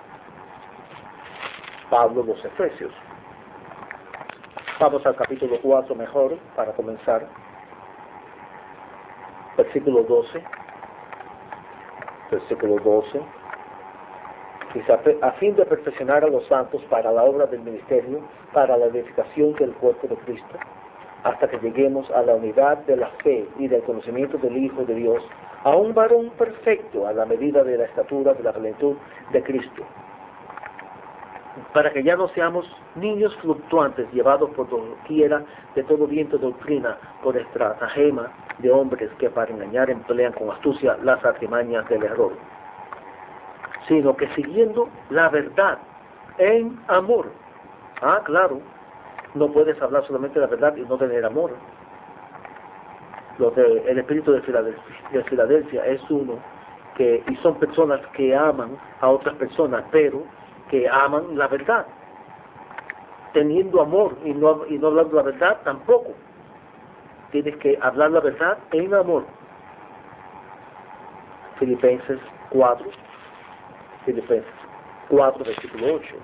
Pablo, los Efesios. Vamos al capítulo cuatro mejor, para comenzar. Versículo doce. Versículo doce. Dice: a fin de perfeccionar a los santos para la obra del ministerio, para la edificación del cuerpo de Cristo, hasta que lleguemos a la unidad de la fe y del conocimiento del Hijo de Dios, a un varón perfecto a la medida de la estatura de la plenitud de Cristo, para que ya no seamos niños fluctuantes llevados por doquiera de todo viento de doctrina, por estratagema de hombres que para engañar emplean con astucia las artimañas del error, sino que siguiendo la verdad en amor. Ah, claro, no puedes hablar solamente de la verdad y no tener amor. Lo de, el espíritu de Filadelfia, de Filadelfia es uno que, y son personas que aman a otras personas, pero que aman la verdad. Teniendo amor y no, y no hablando la verdad, tampoco. Tienes que hablar la verdad en amor. Filipenses cuatro, Filipenses cuatro, versículo ocho.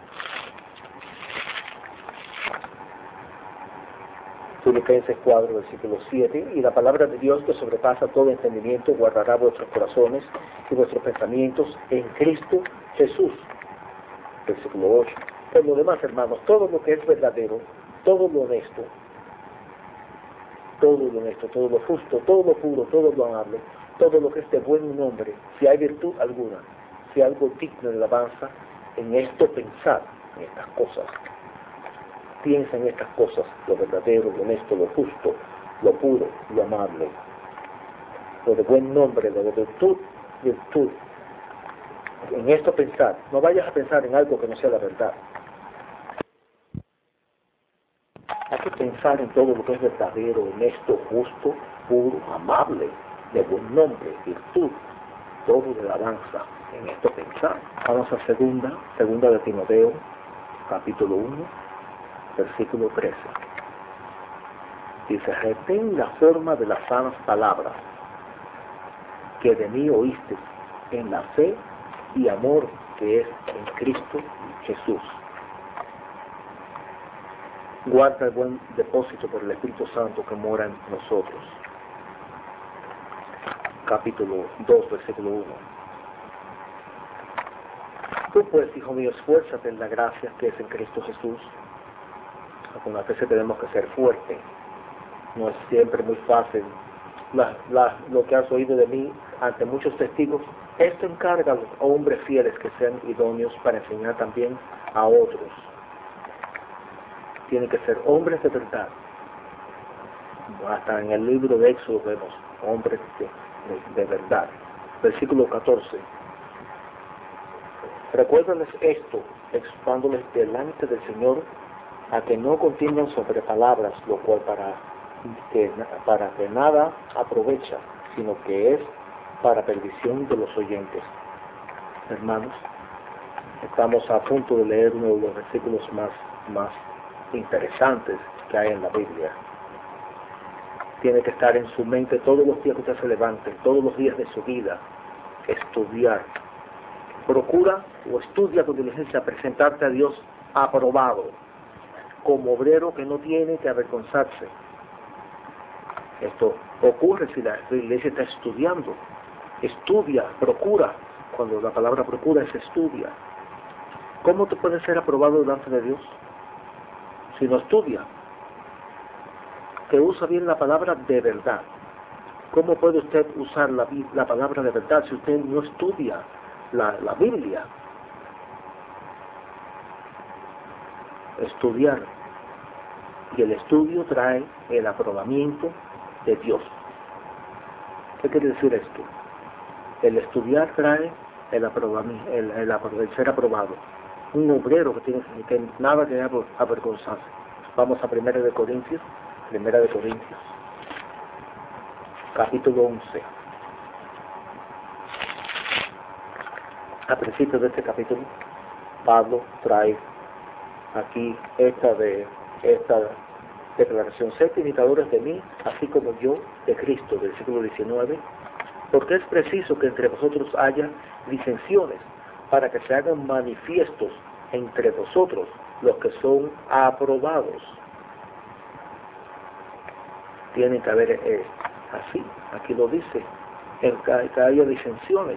Filipenses cuatro, versículo siete, y la palabra de Dios que sobrepasa todo entendimiento guardará vuestros corazones y vuestros pensamientos en Cristo Jesús. Versículo ocho. Por lo demás, hermanos, todo lo que es verdadero, todo lo honesto, todo lo honesto, todo lo justo, todo lo puro, todo lo amable, todo lo que es de buen nombre, si hay virtud alguna, si hay algo digno de alabanza, en esto pensad, en estas cosas. Piensa en estas cosas, lo verdadero, lo honesto, lo justo, lo puro, lo amable, lo de buen nombre, lo de virtud, virtud. En esto pensar, no vayas a pensar en algo que no sea la verdad. Hay que pensar en todo lo que es verdadero, honesto, justo, puro, amable, de buen nombre, virtud, todo de alabanza. En esto pensar. Vamos a segunda, segunda de Timoteo, capítulo uno, versículo trece. Dice: retén la forma de las sanas palabras que de mí oíste en la fe y amor que es en Cristo Jesús. Guarda el buen depósito por el Espíritu Santo que mora en nosotros. Capítulo dos, versículo uno. Tú pues, hijo mío, esfuérzate en la gracia que es en Cristo Jesús. algunas veces tenemos que ser fuertes. No es siempre muy fácil. La, la, lo que has oído de mí ante muchos testigos, esto encarga a los hombres fieles que sean idóneos para enseñar también a otros. Tienen que ser hombres de verdad. Hasta en el libro de Éxodo vemos hombres de, de, de verdad. Versículo catorce. Recuérdales esto, exhortándoles delante del Señor a que no contiendan sobre palabras, lo cual para que, para que nada aprovecha, sino que es para perdición de los oyentes. Hermanos, estamos a punto de leer uno de los versículos más, más interesantes que hay en la Biblia. Tiene que estar en su mente todos los días que usted se levante, todos los días de su vida, estudiar. Procura o estudia con diligencia presentarte a Dios aprobado, como obrero que no tiene que avergonzarse. Esto ocurre si la iglesia está estudiando. Estudia, procura. Cuando la palabra procura es estudia. ¿Cómo te puedes ser aprobado delante de Dios si no estudia? Que usa bien la palabra de verdad. ¿Cómo puede usted usar la, la palabra de verdad si usted no estudia la, la Biblia? Estudiar. Y el estudio trae el aprobamiento de Dios. ¿Qué quiere decir esto? El estudiar trae el, aprobamiento, el, el, el ser aprobado. Un obrero que tiene que nada que avergonzarse. Vamos a Primera de Corintios, Primera de Corintios, capítulo once. A principio de este capítulo, Pablo trae aquí esta de esta declaración: sed imitadores de mí, así como yo de Cristo, versículo diecinueve, porque es preciso que entre vosotros haya disensiones, para que se hagan manifiestos entre vosotros los que son aprobados. Tiene que haber eh, así, aquí lo dice, en que, que haya disensiones,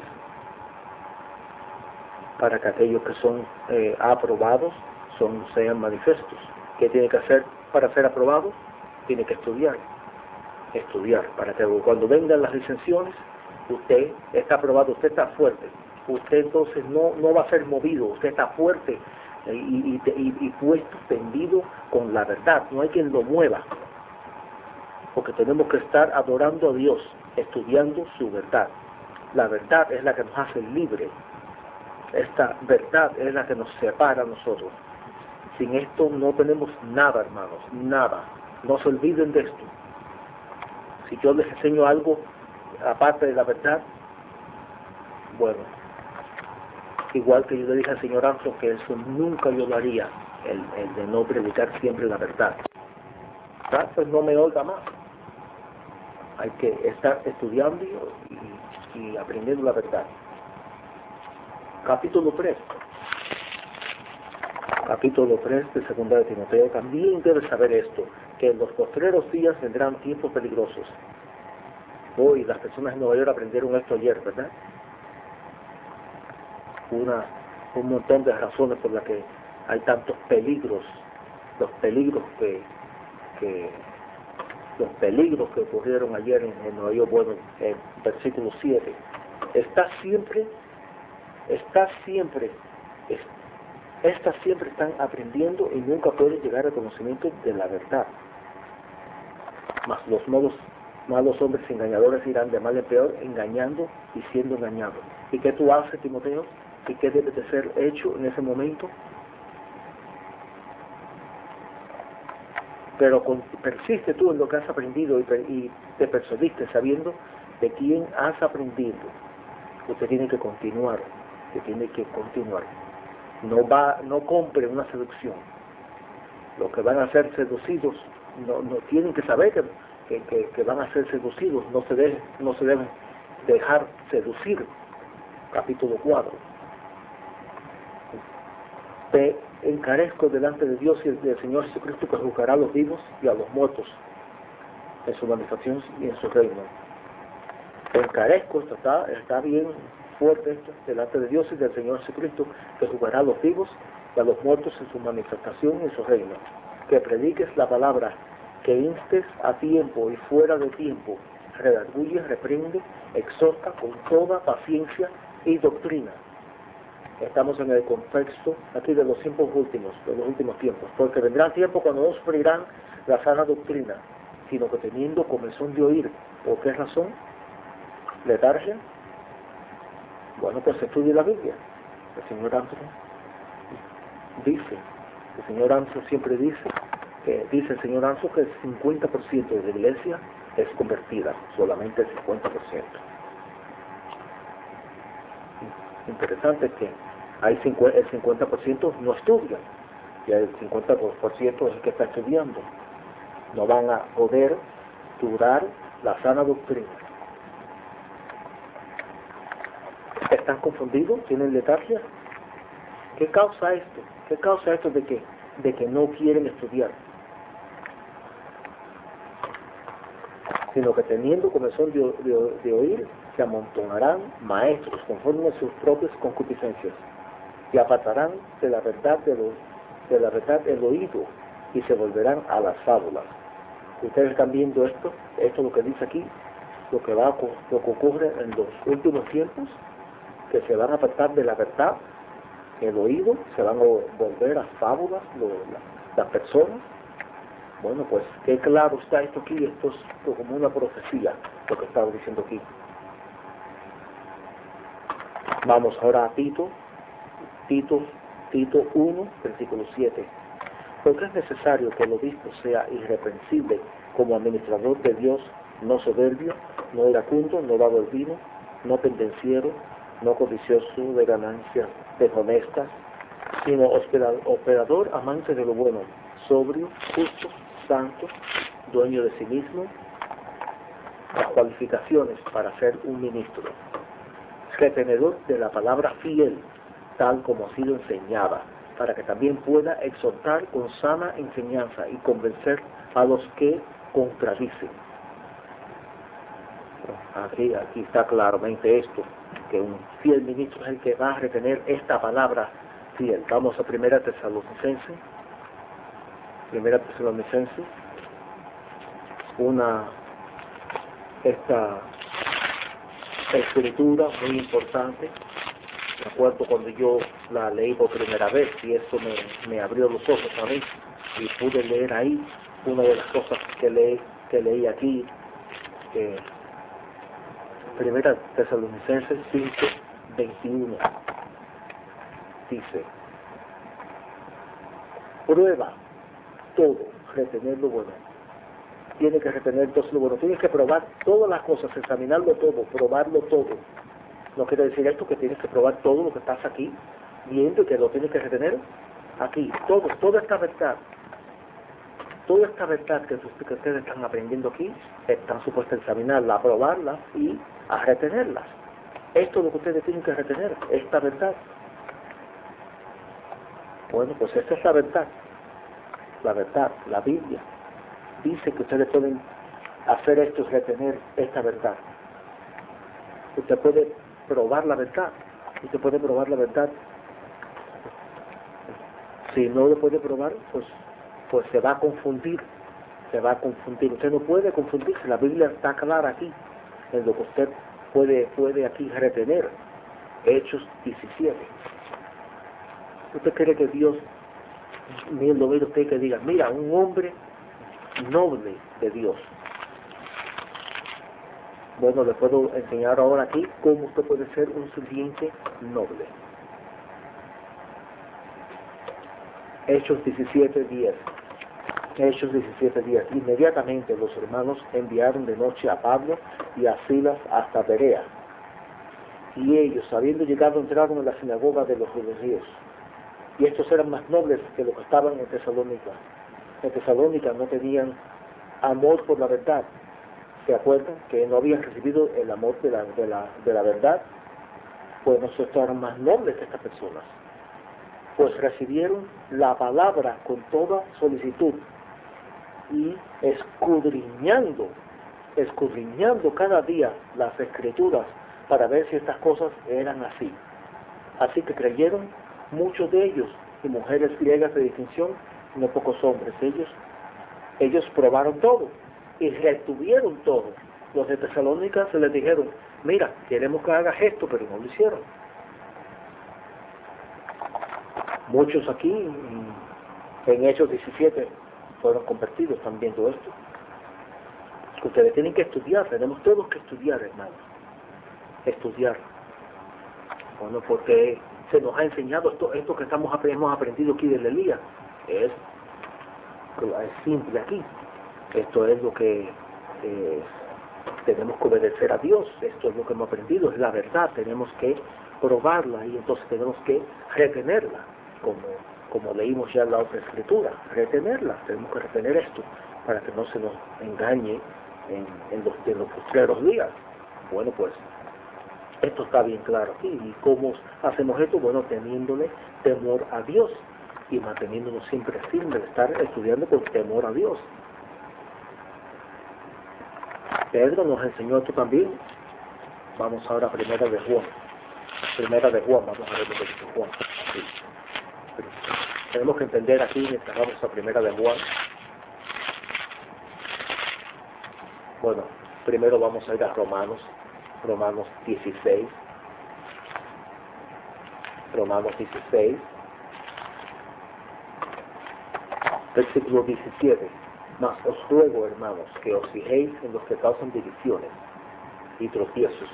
para que aquellos que son eh, aprobados son, sean manifiestos. ¿Qué tiene que hacer para ser aprobado? Tiene que estudiar, estudiar, para que cuando vengan las disensiones, usted está aprobado, usted está fuerte. Usted entonces no, no va a ser movido, usted está fuerte y, y, y, y puesto, tendido con la verdad. No hay quien lo mueva, porque tenemos que estar adorando a Dios, estudiando su verdad. La verdad es la que nos hace libres. Esta verdad es la que nos separa a nosotros. Sin esto no tenemos nada, hermanos, nada. No se olviden de esto. Si yo les enseño algo aparte de la verdad, bueno, igual que yo le dije al señor Armstrong que eso nunca yo lo haría, el, el de no predicar siempre la verdad. ¿Verdad? Pues no me oiga más. Hay que estar estudiando y, y aprendiendo la verdad. Capítulo tres. Capítulo tres de Segunda de Timoteo. También debes saber esto, que en los postreros días vendrán tiempos peligrosos. Hoy las personas en Nueva York aprendieron esto ayer, ¿verdad? Una, un montón de razones por las que hay tantos peligros, los peligros que, que los peligros que ocurrieron ayer en, en Nueva York. Bueno, en versículo siete, está siempre, está siempre, es, estas siempre están aprendiendo y nunca pueden llegar al conocimiento de la verdad. Mas los malos, malos hombres engañadores irán de mal en peor, engañando y siendo engañados. ¿Y qué tú haces, Timoteo? ¿Y qué debe de ser hecho en ese momento? Pero con, persiste tú en lo que has aprendido y, y te persuadiste sabiendo de quién has aprendido. Usted tiene que continuar, usted tiene que continuar. No va, no compre una seducción. Los que van a ser seducidos no, no tienen que saber que, que, que, que van a ser seducidos, no se, de, no se deben dejar seducir. Capítulo cuatro. Te encarezco delante de Dios y del Señor Jesucristo, que juzgará a los vivos y a los muertos en su manifestación y en su reino. Te encarezco, esto está, está bien fuerte esto, delante de Dios y del Señor Jesucristo, que juzgará a los vivos y a los muertos en su manifestación y en su reino. que prediques la palabra, que instes a tiempo y fuera de tiempo, redarguye, reprende, exhorta con toda paciencia y doctrina. Estamos en el contexto aquí de los tiempos últimos, de los últimos tiempos, porque vendrán tiempos cuando no sufrirán la sana doctrina, sino que teniendo comezón de oír. ¿Por qué razón? ¿Letargia? Bueno, pues estudie la Biblia. El señor Anso dice, el señor Anso siempre dice, que dice el señor Anso que el cincuenta por ciento de la iglesia es convertida, solamente el cincuenta por ciento. Interesante que hay el cincuenta por ciento no estudia, y el cincuenta por ciento es el que está estudiando. No van a poder durar la sana doctrina. ¿Están confundidos? ¿Tienen letargia? ¿Qué causa esto? ¿Qué causa esto de que, de que no quieren estudiar? Sino que teniendo comezón de, de, de oír, se amontonarán maestros conforme a sus propias concupiscencias y apartarán de la verdad de, lo, de la verdad el oído y se volverán a las fábulas. Ustedes están viendo esto, esto es lo que dice aquí, lo que va, lo que ocurre en los últimos tiempos, que se van a apartar de la verdad, el oído, se van a volver a fábulas, lo, la, las personas. Bueno, pues qué claro está esto aquí, esto es como una profecía, lo que estaba diciendo aquí. Vamos ahora a Tito, Tito, Tito uno, versículo siete. Porque es necesario que el obispo sea irreprensible como administrador de Dios, no soberbio, no iracundo, no dado al vino, no pendenciero, no codicioso de ganancias deshonestas, sino operador amante de lo bueno, sobrio, justo, santo, dueño de sí mismo, las cualificaciones para ser un ministro, retenedor de la palabra fiel, tal como ha sido enseñada, para que también pueda exhortar con sana enseñanza y convencer a los que contradicen. Aquí, aquí está claramente esto, que un fiel ministro es el que va a retener esta palabra fiel. Vamos a Primera Tesalonicenses, Primera Tesalonicenses, una, esta escritura muy importante. Me acuerdo cuando yo la leí por primera vez y eso me, me abrió los ojos a mí y pude leer ahí una de las cosas que leí, que leí aquí, que Primera Tesalonicenses cinco, veintiuno dice: prueba todo, retener lo bueno. Tienes que retener todo lo bueno, tienes que probar todas las cosas, examinarlo todo, probarlo todo. No quiere decir esto que tienes que probar todo lo que pasa aquí, viendo y que lo tienes que retener aquí. Todo, toda esta verdad, toda esta verdad que, que ustedes están aprendiendo aquí, están supuestos a examinarla, a probarla y a retenerlas. Esto es lo que ustedes tienen que retener, esta verdad. Bueno, pues esta es la verdad. La verdad, la Biblia dice que ustedes pueden hacer esto y retener esta verdad. Usted puede probar la verdad. Usted puede probar la verdad. Si no lo puede probar, pues, pues se va a confundir. Se va a confundir. Usted no puede confundirse. La Biblia está clara aquí, en lo que usted puede, puede aquí retener. Hechos diecisiete. ¿Usted cree que Dios, lo ve usted que diga, mira, un hombre noble de Dios? Bueno, le puedo enseñar ahora aquí cómo usted puede ser un sirviente noble. Hechos diecisiete, diez. Hechos diecisiete, diez. Inmediatamente los hermanos enviaron de noche a Pablo y a Silas hasta Berea. Y ellos, habiendo llegado, entraron en la sinagoga de los judíos. Y estos eran más nobles que los que estaban en Tesalónica. En Tesalónica no tenían amor por la verdad. ¿Se acuerdan? Que no habían recibido el amor de la, de la, de la verdad. Pues nosotros eran más nobles que estas personas. Pues recibieron la palabra con toda solicitud y escudriñando, escudriñando cada día las escrituras para ver si estas cosas eran así. Así que creyeron muchos de ellos, y mujeres griegas de distinción, no pocos hombres, ellos, ellos probaron todo y retuvieron todo. Los de Tesalónica se les dijeron, mira, queremos que hagas esto, pero no lo hicieron. Muchos aquí, en Hechos diecisiete, fueron convertidos, están viendo esto. Ustedes tienen que estudiar, tenemos todos que estudiar, hermanos. Estudiar. Bueno, porque se nos ha enseñado esto, esto que estamos hemos aprendido aquí de Elías. Es, es simple aquí. Esto es lo que eh, tenemos que obedecer a Dios. Esto es lo que hemos aprendido, es la verdad. Tenemos que probarla y entonces tenemos que retenerla, como, como leímos ya en la otra escritura. Retenerla, tenemos que retener esto para que no se nos engañe en, en, los, en los postreros días. Bueno, pues esto está bien claro aquí. ¿Y cómo hacemos esto? Bueno, teniéndole temor a Dios y manteniéndonos siempre firmes, estar estudiando con temor a Dios. Pedro nos enseñó esto también. Vamos ahora a Primera de Juan. Primera de Juan, vamos a ver lo que dice Juan. Sí. Tenemos que entender aquí, mientras vamos a Primera de Juan. Bueno, primero vamos a ir a Romanos. Romanos dieciséis. Romanos dieciséis. Versículo diecisiete. Mas os ruego, hermanos, que os fijéis en los que causan divisiones y tropiezos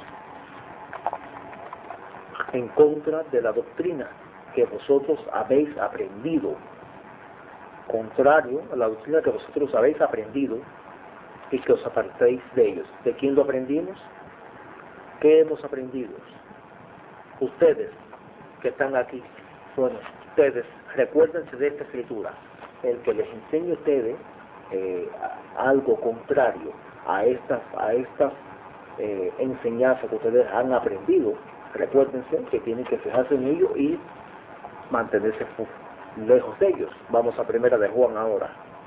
en contra de la doctrina que vosotros habéis aprendido, contrario a la doctrina que vosotros habéis aprendido, y que os apartéis de ellos. ¿De quién lo aprendimos? ¿Qué hemos aprendido? Ustedes que están aquí, bueno, ustedes, recuérdense de esta escritura. El que les enseñe a ustedes eh, algo contrario a estas, a estas eh, enseñanzas que ustedes han aprendido, recuérdense que tienen que fijarse en ello y mantenerse lejos de ellos. Vamos a Primera de Juan ahora.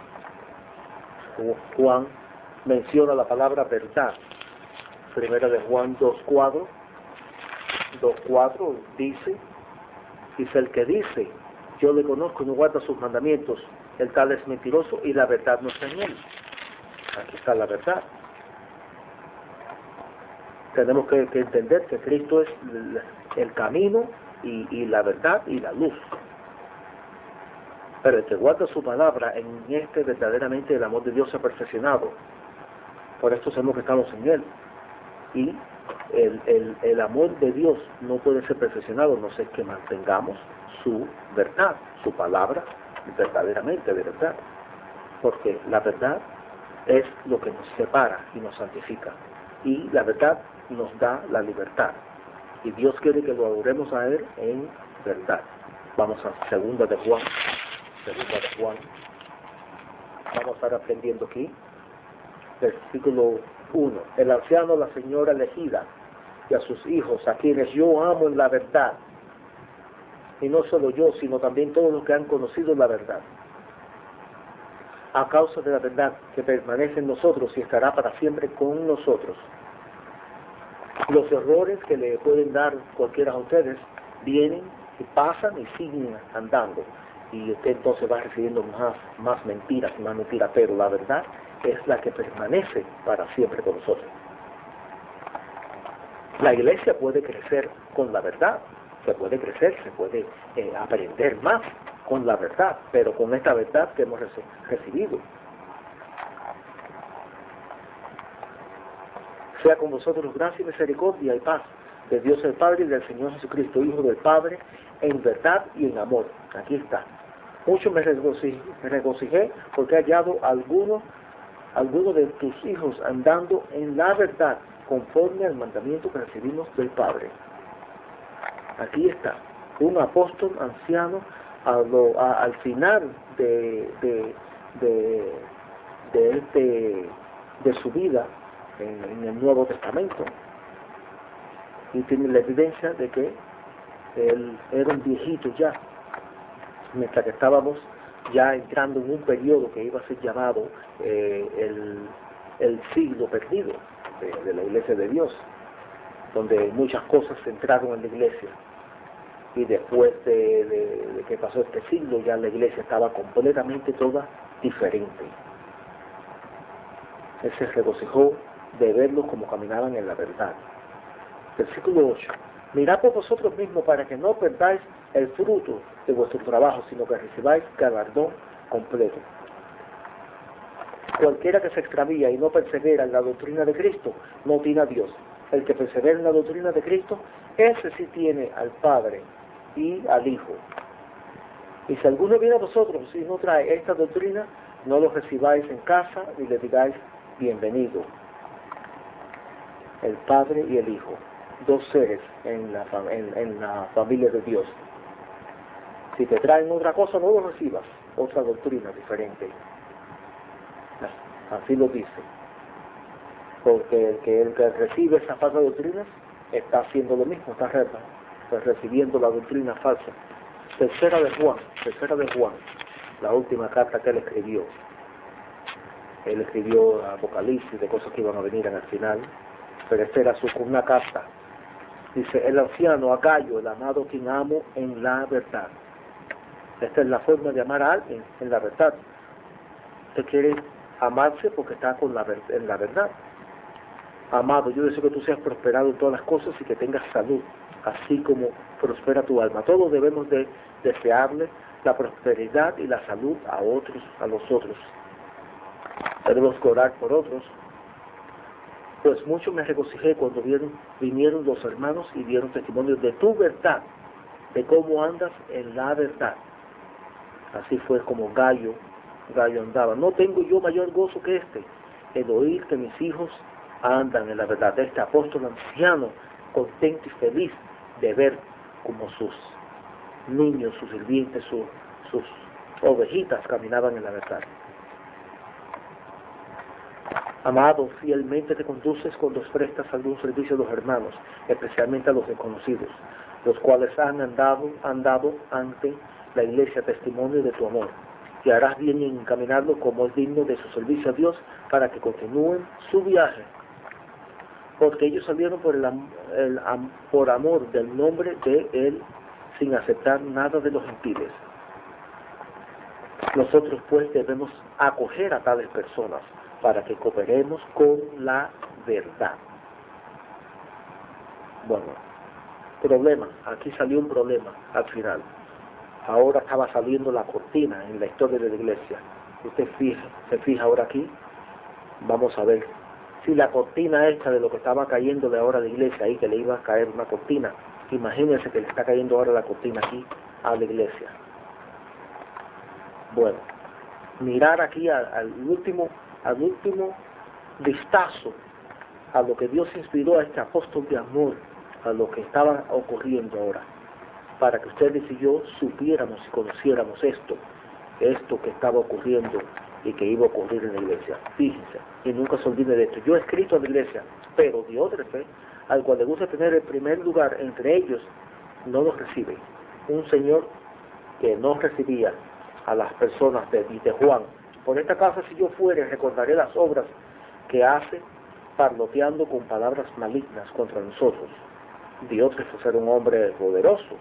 Juan menciona la palabra verdad. Primera de Juan dos cuatro, dos cuatro dice, dice el que dice, yo le conozco y no guarda sus mandamientos, el tal es mentiroso y la verdad no está en él. Aquí está la verdad. Tenemos que, que entender que Cristo es el, el camino y, y la verdad y la luz. Pero el que guarda su palabra, en este verdaderamente el amor de Dios se ha perfeccionado. Por esto sabemos que estamos en él. Y el, el, el amor de Dios no puede ser perfeccionado, no sé que mantengamos su verdad, su palabra, verdaderamente de verdad. Porque la verdad es lo que nos separa y nos santifica. Y la verdad nos da la libertad. Y Dios quiere que lo adoremos a Él en verdad. Vamos a segunda de Juan. Segunda de Juan. Vamos a estar aprendiendo aquí. Versículo uno. El anciano, la señora elegida, y a sus hijos, a quienes yo amo en la verdad. Y no solo yo, sino también todos los que han conocido la verdad. A causa de la verdad que permanece en nosotros y estará para siempre con nosotros. Los errores que le pueden dar cualquiera de ustedes vienen y pasan y siguen andando. Y usted entonces va recibiendo más, más mentiras y más mentiras, pero la verdad es la que permanece para siempre con nosotros. La iglesia puede crecer con la verdad, se puede crecer, se puede eh, aprender más con la verdad, pero con esta verdad que hemos recibido. Sea con vosotros gracia y misericordia y paz de Dios el Padre y del Señor Jesucristo, Hijo del Padre, en verdad y en amor. Aquí está. Mucho me regocijé, me regocijé porque he hallado a algunos algunos de tus hijos andando en la verdad, conforme al mandamiento que recibimos del Padre. Aquí está. Un apóstol anciano a lo, a, al final de, de, de, de, este, de su vida en, en el Nuevo Testamento, y tiene la evidencia de que él era un viejito ya, mientras que estábamos ya entrando en un periodo que iba a ser llamado eh, el, el siglo perdido de, de la Iglesia de Dios, donde muchas cosas entraron en la Iglesia. y después de, de, de que pasó este siglo ya la iglesia estaba completamente toda diferente. Él se regocijó de verlos como caminaban en la verdad. Versículo ocho. Mirad por vosotros mismos para que no perdáis el fruto de vuestro trabajo, sino que recibáis galardón completo. Cualquiera que se extravía y no persevera en la doctrina de Cristo, no tiene a Dios. El que persevera en la doctrina de Cristo, ese sí tiene al Padre y al Hijo. Y si alguno viene a vosotros y no trae esta doctrina, no lo recibáis en casa y le digáis bienvenido. El Padre y el Hijo, dos seres en la, en, en la familia de Dios. Si te traen otra cosa, no lo recibas, otra doctrina diferente. Así lo dice. Porque el que, el que recibe esa falsa doctrina está haciendo lo mismo, está, re, está recibiendo la doctrina falsa. Tercera de Juan, tercera de Juan, la última carta que él escribió. Él escribió Apocalipsis de cosas que iban a venir en el final, pero esta era su, una carta. Dice, el anciano Agayo, el amado quien amo en la verdad. Esta es la forma de amar a alguien en la verdad. Usted quiere amarse porque está con la, en la verdad. Amado, yo deseo que tú seas prosperado en todas las cosas y que tengas salud, así como prospera tu alma. Todos debemos de desearle la prosperidad y la salud a otros, a los otros. Tenemos que orar por otros. Pues mucho me regocijé cuando vieron, vinieron los hermanos y dieron testimonio de tu verdad, de cómo andas en la verdad. Así fue como Gallo, Gallo andaba. No tengo yo mayor gozo que este, el oír que mis hijos andan en la verdad. Este apóstol anciano, contento y feliz de ver como sus niños, sus sirvientes, sus, sus ovejitas caminaban en la verdad. Amado, fielmente te conduces cuando prestas algún servicio a los hermanos, especialmente a los desconocidos, los cuales han andado, han dado ante la iglesia testimonio de tu amor. Y harás bien en encaminarlo como es digno de su servicio a Dios para que continúen su viaje. Porque ellos salieron por, el, el, por amor del nombre de Él sin aceptar nada de los gentiles. Nosotros pues debemos acoger a tales personas para que cooperemos con la verdad. Bueno, problema, aquí salió un problema al final. Ahora estaba saliendo la cortina en la historia de la iglesia. Usted fija, se fija ahora aquí, vamos a ver si la cortina esta de lo que estaba cayéndole ahora a la iglesia ahí, que le iba a caer una cortina, imagínense que le está cayendo ahora la cortina aquí a la iglesia. Bueno, mirar aquí al, al último al último vistazo a lo que Dios inspiró a este apóstol de amor, a lo que estaba ocurriendo ahora, para que ustedes y yo supiéramos y conociéramos esto, esto que estaba ocurriendo y que iba a ocurrir en la iglesia. Fíjense, y nunca se olvide de esto. Yo he escrito a la iglesia, pero Diótrefe, al cual le gusta tener el primer lugar entre ellos, no los recibe. Un señor que no recibía a las personas de, de Juan. Por esta casa, si yo fuere, recordaré las obras que hace parloteando con palabras malignas contra nosotros. Diótrefes era un hombre poderoso.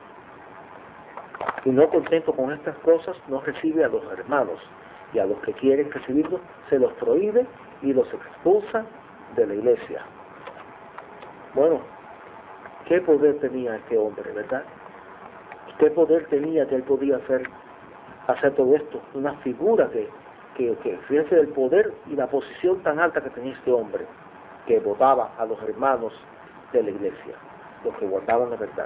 Y no contento con estas cosas, no recibe a los hermanos. Y a los que quieren recibirlos, se los prohíbe y los expulsa de la iglesia. Bueno, ¿qué poder tenía este hombre, verdad? ¿Qué poder tenía que él podía hacer? hacer todo esto, una figura que, que, que fíjense del poder y la posición tan alta que tenía este hombre, que votaba a los hermanos de la iglesia, los que guardaban la verdad.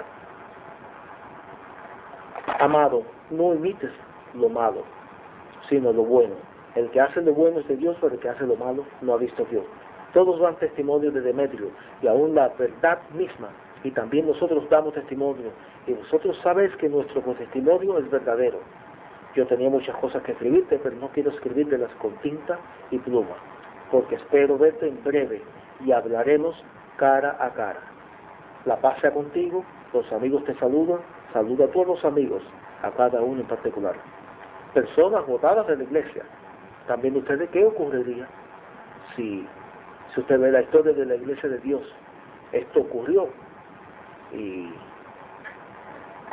Amado, no imites lo malo, sino lo bueno. El que hace lo bueno es de Dios, pero el que hace lo malo no ha visto a Dios. Todos dan testimonio de Demetrio, y aún la verdad misma, y también nosotros damos testimonio, y vosotros sabéis que nuestro testimonio es verdadero. Yo tenía muchas cosas que escribirte, pero no quiero escribírtelas con tinta y pluma, porque espero verte en breve y hablaremos cara a cara. La paz sea contigo, los amigos te saludan, saluda a todos los amigos, a cada uno en particular. Personas votadas de la iglesia. También ustedes, ¿qué ocurriría si, si usted ve la historia de la iglesia de Dios? Esto ocurrió y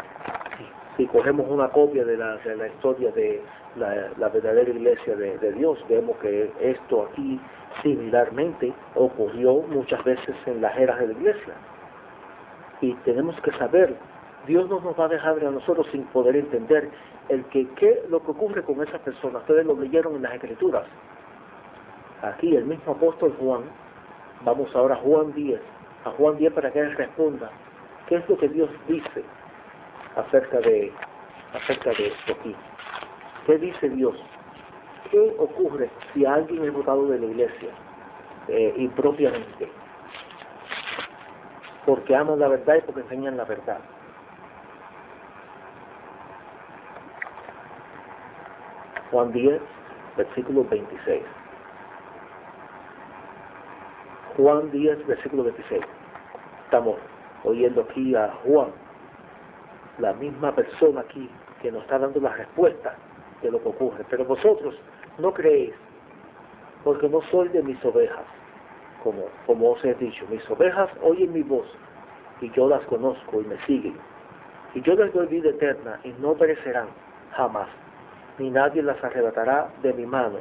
Si cogemos una copia de la, de la historia de la, la verdadera iglesia de, de Dios, vemos que esto aquí similarmente ocurrió muchas veces en las eras de la iglesia. Y tenemos que saber, Dios no nos va a dejar a nosotros sin poder entender el que qué lo que ocurre con esas personas. Ustedes lo leyeron en las Escrituras. Aquí el mismo apóstol Juan, vamos ahora a Juan diez, a Juan diez para que él responda qué es lo que Dios dice acerca de acerca de esto aquí. ¿Qué dice Dios? ¿Qué ocurre si alguien es votado de la iglesia eh, impropiamente? Porque aman la verdad y porque enseñan la verdad. Juan diez, versículo veintiséis. Juan diez, versículo veintiséis. Estamos oyendo aquí a Juan, la misma persona aquí que nos está dando la respuesta de lo que ocurre. Pero vosotros no creéis, porque no sois de mis ovejas, como, como os he dicho. Mis ovejas oyen mi voz, y yo las conozco y me siguen. Y yo les doy vida eterna, y no perecerán jamás, ni nadie las arrebatará de mi mano.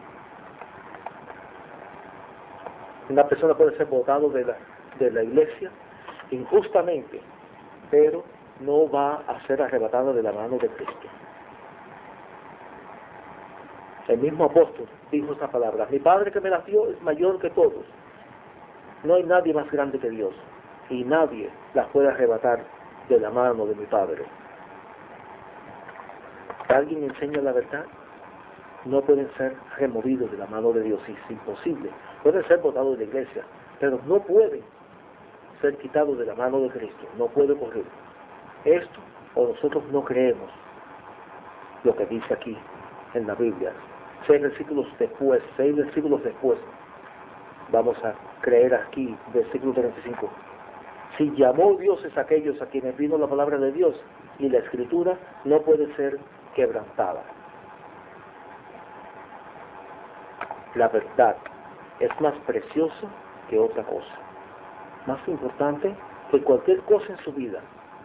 Una persona puede ser votado de la, de la iglesia injustamente, pero no va a ser arrebatada de la mano de Cristo. El mismo apóstol dijo esta palabra: mi Padre que me la dio es mayor que todos. No hay nadie más grande que Dios, y nadie las puede arrebatar de la mano de mi Padre. ¿Alguien enseña la verdad? No pueden ser removidos de la mano de Dios, es imposible. Pueden ser botados de la iglesia, pero no pueden ser quitados de la mano de Cristo. No puede ocurrir esto, o nosotros no creemos lo que dice aquí en la Biblia. Seis versículos después, seis versículos después, vamos a creer aquí, versículo treinta y cinco. Si llamó dioses a aquellos a quienes vino la palabra de Dios, y la Escritura no puede ser quebrantada. La verdad es más preciosa que otra cosa, más importante que cualquier cosa en su vida.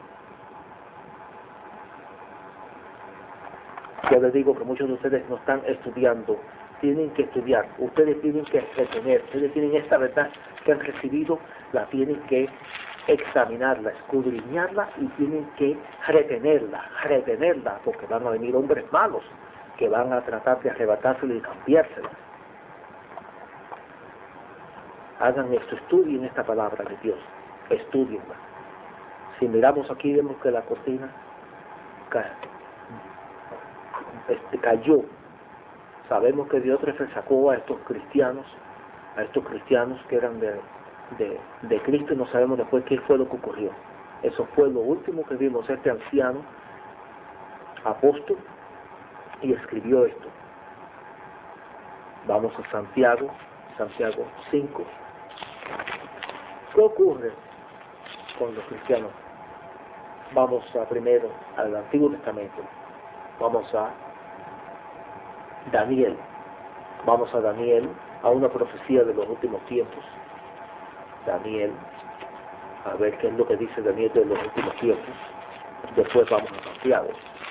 Yo les digo que muchos de ustedes no están estudiando, tienen que estudiar, ustedes tienen que retener, ustedes tienen esta verdad que han recibido, la tienen que examinarla, escudriñarla y tienen que retenerla, retenerla, porque van a venir hombres malos que van a tratar de arrebatársela y cambiársela. Hagan esto, estudien esta palabra de Dios, estudienla. Si miramos aquí, vemos que la cortina ca este, cayó. Sabemos que Dios sacó a estos cristianos, a estos cristianos que eran de, de, de Cristo, y no sabemos después qué fue lo que ocurrió. Eso fue lo último que vimos, este anciano apóstol, y escribió esto. Vamos a Santiago, Santiago cinco. ¿Qué ocurre con los cristianos? Vamos a primero al Antiguo Testamento. Vamos a Daniel. Vamos a Daniel, a una profecía de los últimos tiempos. Daniel, a ver qué es lo que dice Daniel de los últimos tiempos. Después vamos a Santiago.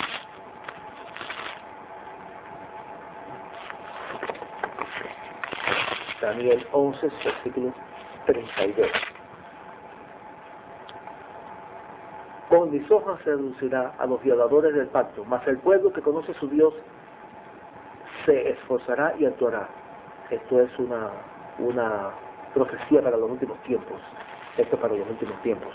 Daniel once, versículo treinta y dos. Con lisonjas seducirá a los violadores del pacto, mas el pueblo que conoce a su Dios se esforzará y actuará. Esto es una, una profecía para los últimos tiempos. Esto es para los últimos tiempos.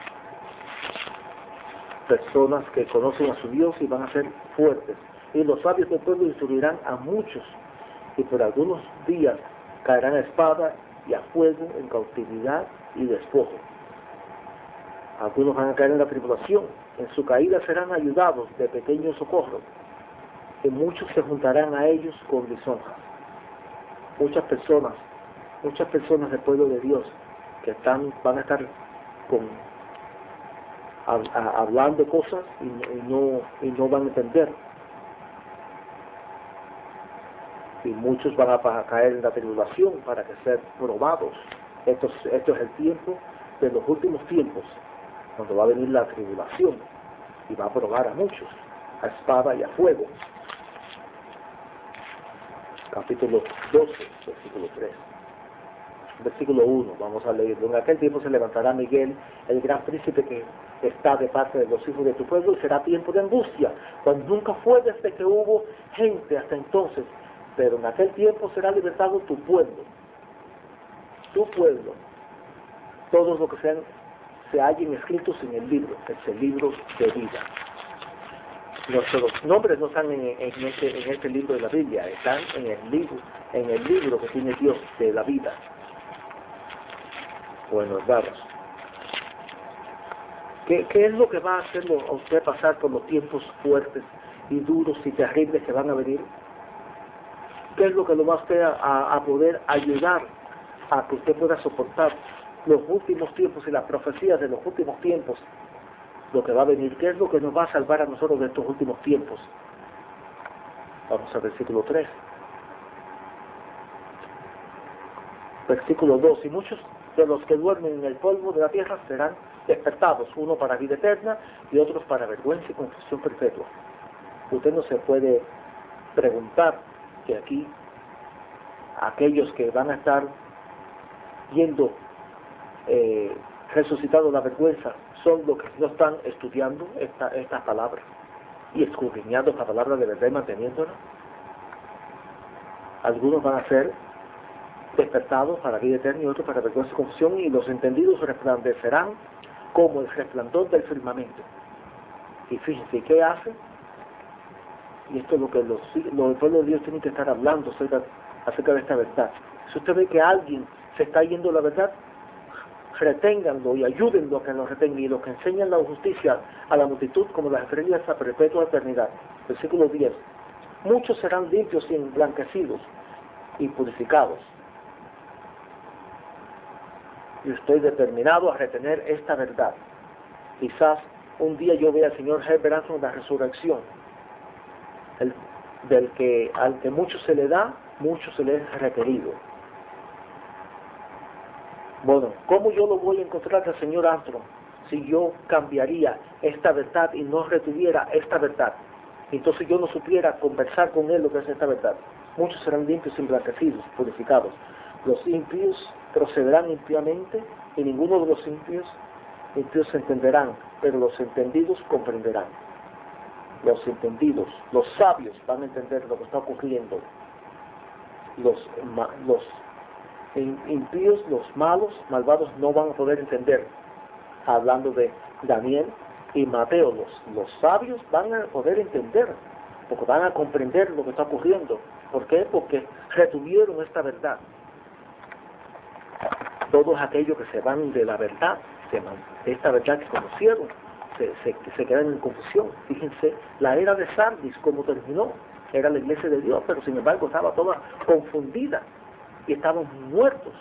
Personas que conocen a su Dios y van a ser fuertes. Y los sabios del pueblo instruirán a muchos, y por algunos días caerán a espada y a fuego, en cautividad y despojo. Algunos van a caer en la tribulación, en su caída serán ayudados de pequeño socorro, y muchos se juntarán a ellos con lisonjas. Muchas personas, muchas personas del pueblo de Dios que están, van a estar con, a, a, hablando cosas y, y, no, y no van a entender. Y muchos van a, a caer en la tribulación para que sean probados. Esto, esto es el tiempo de los últimos tiempos, cuando va a venir la tribulación. y va a probar a muchos, a espada y a fuego. Capítulo doce, versículo tres. Versículo uno, vamos a leerlo. En aquel tiempo se levantará Miguel, el gran príncipe que está de parte de los hijos de tu pueblo, y será tiempo de angustia, cuando nunca fue desde que hubo gente hasta entonces. Pero en aquel tiempo será libertado tu pueblo, tu pueblo, todos los que sean, se hallen escritos en el libro, es el libro de vida. Nuestros nombres no están en, en, este, en este libro de la Biblia, están en el libro, en el libro que tiene Dios de la vida. Bueno, hermanos, ¿qué, ¿qué es lo que va a hacerlo a usted pasar por los tiempos fuertes y duros y terribles que van a venir? ¿Qué es lo que lo va a usted a, a poder ayudar a que usted pueda soportar los últimos tiempos y las profecías de los últimos tiempos? Lo que va a venir, ¿qué es lo que nos va a salvar a nosotros de estos últimos tiempos? Vamos al versículo tres. Versículo dos. Y muchos de los que duermen en el polvo de la tierra serán despertados, uno para vida eterna y otros para vergüenza y confusión perpetua. Usted no se puede preguntar que aquí aquellos que van a estar viendo eh, resucitado la vergüenza son los que no están estudiando esta, estas palabras y escudriñando esta palabra de verdad y manteniéndola. Algunos van a ser despertados para vida eterna y otros para vergüenza y confusión, y los entendidos resplandecerán como el resplandor del firmamento. Y fíjense, ¿qué hace? Y esto es lo que los, los pueblos de Dios tienen que estar hablando acerca, acerca de esta verdad. Si usted ve que alguien se está yendo la verdad, reténganlo y ayúdenlo a que lo retenga, y los que enseñan la justicia a la multitud como las estrellas a perpetua eternidad. Versículo diez. Muchos serán limpios y emblanquecidos y purificados. Y estoy determinado a retener esta verdad. Quizás un día yo vea al señor Herbert Anson en la resurrección, el, del que al que mucho se le da, mucho se le es requerido. Bueno, ¿cómo yo lo voy a encontrar al señor Armstrong si yo cambiaría esta verdad y no retuviera esta verdad? Entonces yo no supiera conversar con él lo que es esta verdad. Muchos serán limpios, emblanquecidos, purificados. Los impíos procederán impiamente, y ninguno de los impíos, impíos entenderán, pero los entendidos comprenderán. Los entendidos, los sabios van a entender lo que está ocurriendo. Los, los impíos, los malos, malvados, no van a poder entender. Hablando de Daniel y Mateo, los, los sabios van a poder entender, porque van a comprender lo que está ocurriendo. ¿Por qué? Porque retuvieron esta verdad. Todos aquellos que se van de la verdad, de esta verdad que conocieron, se, se, se quedan en confusión. Fíjense, la era de Sardis, cómo terminó. Era la iglesia de Dios, pero sin embargo estaba toda confundida y estaban muertos.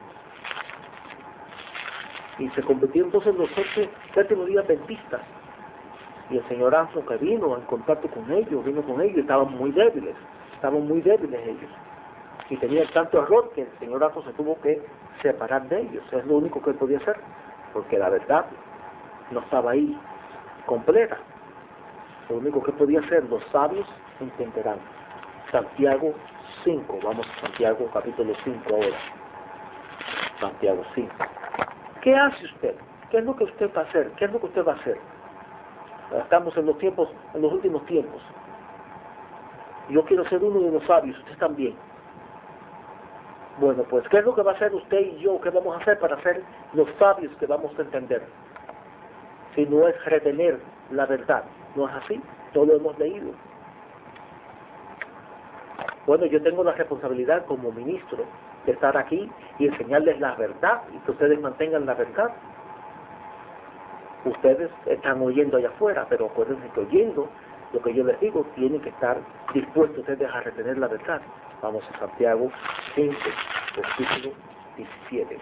Y se convirtieron entonces en los séptimos días adventistas. Y el señor Armstrong, que vino en contacto con ellos, vino con ellos, estaban muy débiles, estaban muy débiles ellos. Y tenían tanto error que el señor Armstrong se tuvo que separar de ellos. Es lo único que él podía hacer, porque la verdad no estaba ahí completa. Lo único que podía hacer, los sabios entenderán. Santiago cinco, vamos a Santiago capítulo cinco ahora. Santiago cinco. ¿Qué hace usted? ¿Qué es lo que usted va a hacer? ¿Qué es lo que usted va a hacer? Estamos en los tiempos, en los últimos tiempos. Yo quiero ser uno de los sabios, usted también. Bueno, pues, ¿qué es lo que va a hacer usted y yo? ¿Qué vamos a hacer para ser los sabios que vamos a entender? Si no es retener la verdad, ¿no es así? Todo lo hemos leído. Bueno, yo tengo la responsabilidad como ministro de estar aquí y enseñarles la verdad y que ustedes mantengan la verdad. Ustedes están oyendo allá afuera, pero acuérdense que oyendo lo que yo les digo, tienen que estar dispuestos ustedes a retener la verdad. Vamos a Santiago cinco, versículo diecisiete.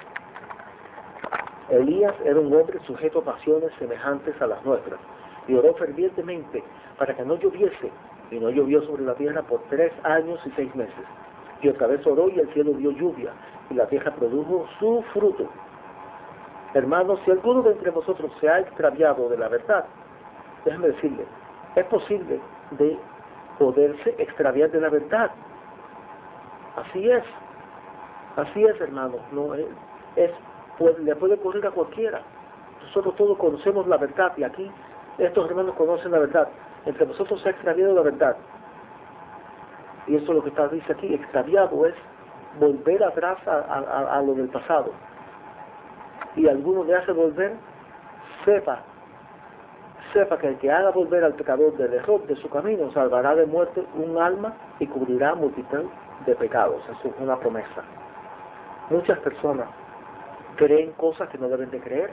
Elías era un hombre sujeto a pasiones semejantes a las nuestras, y oró fervientemente para que no lloviese, y no llovió sobre la tierra por tres años y seis meses. Y otra vez oró, y el cielo dio lluvia, y la tierra produjo su fruto. Hermanos, si alguno de entre vosotros se ha extraviado de la verdad, déjeme decirle, es posible de poderse extraviar de la verdad. Así es, así es, hermano, no es, es puede, le puede ocurrir a cualquiera. Nosotros todos conocemos la verdad y aquí estos hermanos conocen la verdad. Entre nosotros se ha extraviado la verdad. Y eso es lo que está dice aquí, extraviado es volver atrás a, a, a lo del pasado. Y alguno le hace volver, sepa, sepa que el que haga volver al pecador del error de su camino salvará de muerte un alma y cubrirá multitud de pecados. Eso es una promesa. Muchas personas creen cosas que no deben de creer.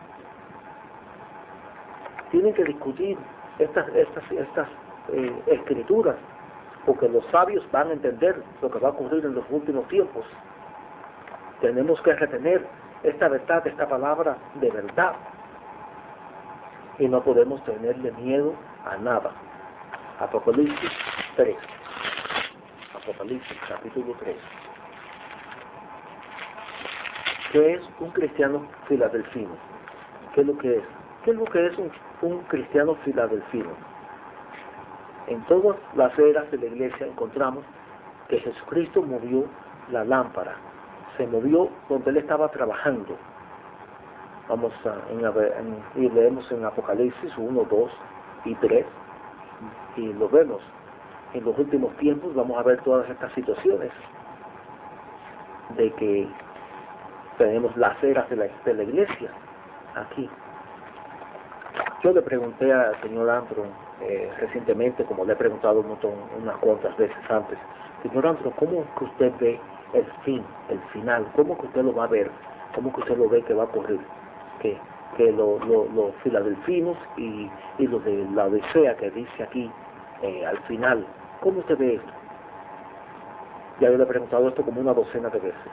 Tienen que discutir estas, estas, estas eh, escrituras, porque los sabios van a entender lo que va a ocurrir en los últimos tiempos. Tenemos que retener esta verdad, esta palabra de verdad, y no podemos tenerle miedo a nada. Apocalipsis tres. Apocalipsis capítulo tres. ¿Qué es un cristiano filadelfino? ¿Qué es lo que es? ¿Qué es lo que es un, un cristiano filadelfino? En todas las eras de la iglesia encontramos que Jesucristo movió la lámpara, se movió donde Él estaba trabajando. Vamos a, en, en, y leemos en Apocalipsis uno, dos y tres, y lo vemos. En los últimos tiempos vamos a ver todas estas situaciones de que tenemos las eras de la, de la iglesia aquí. Yo le pregunté al señor Armstrong eh, recientemente, como le he preguntado un montón, unas cuantas veces antes, señor Armstrong, ¿cómo que usted ve el fin, el final? ¿Cómo que usted lo va a ver? ¿Cómo que usted lo ve que va a ocurrir? Que, que los lo, lo filadelfinos y, y los de la Odisea que dice aquí eh, al final, ¿cómo usted ve esto? Ya yo le he preguntado esto como una docena de veces.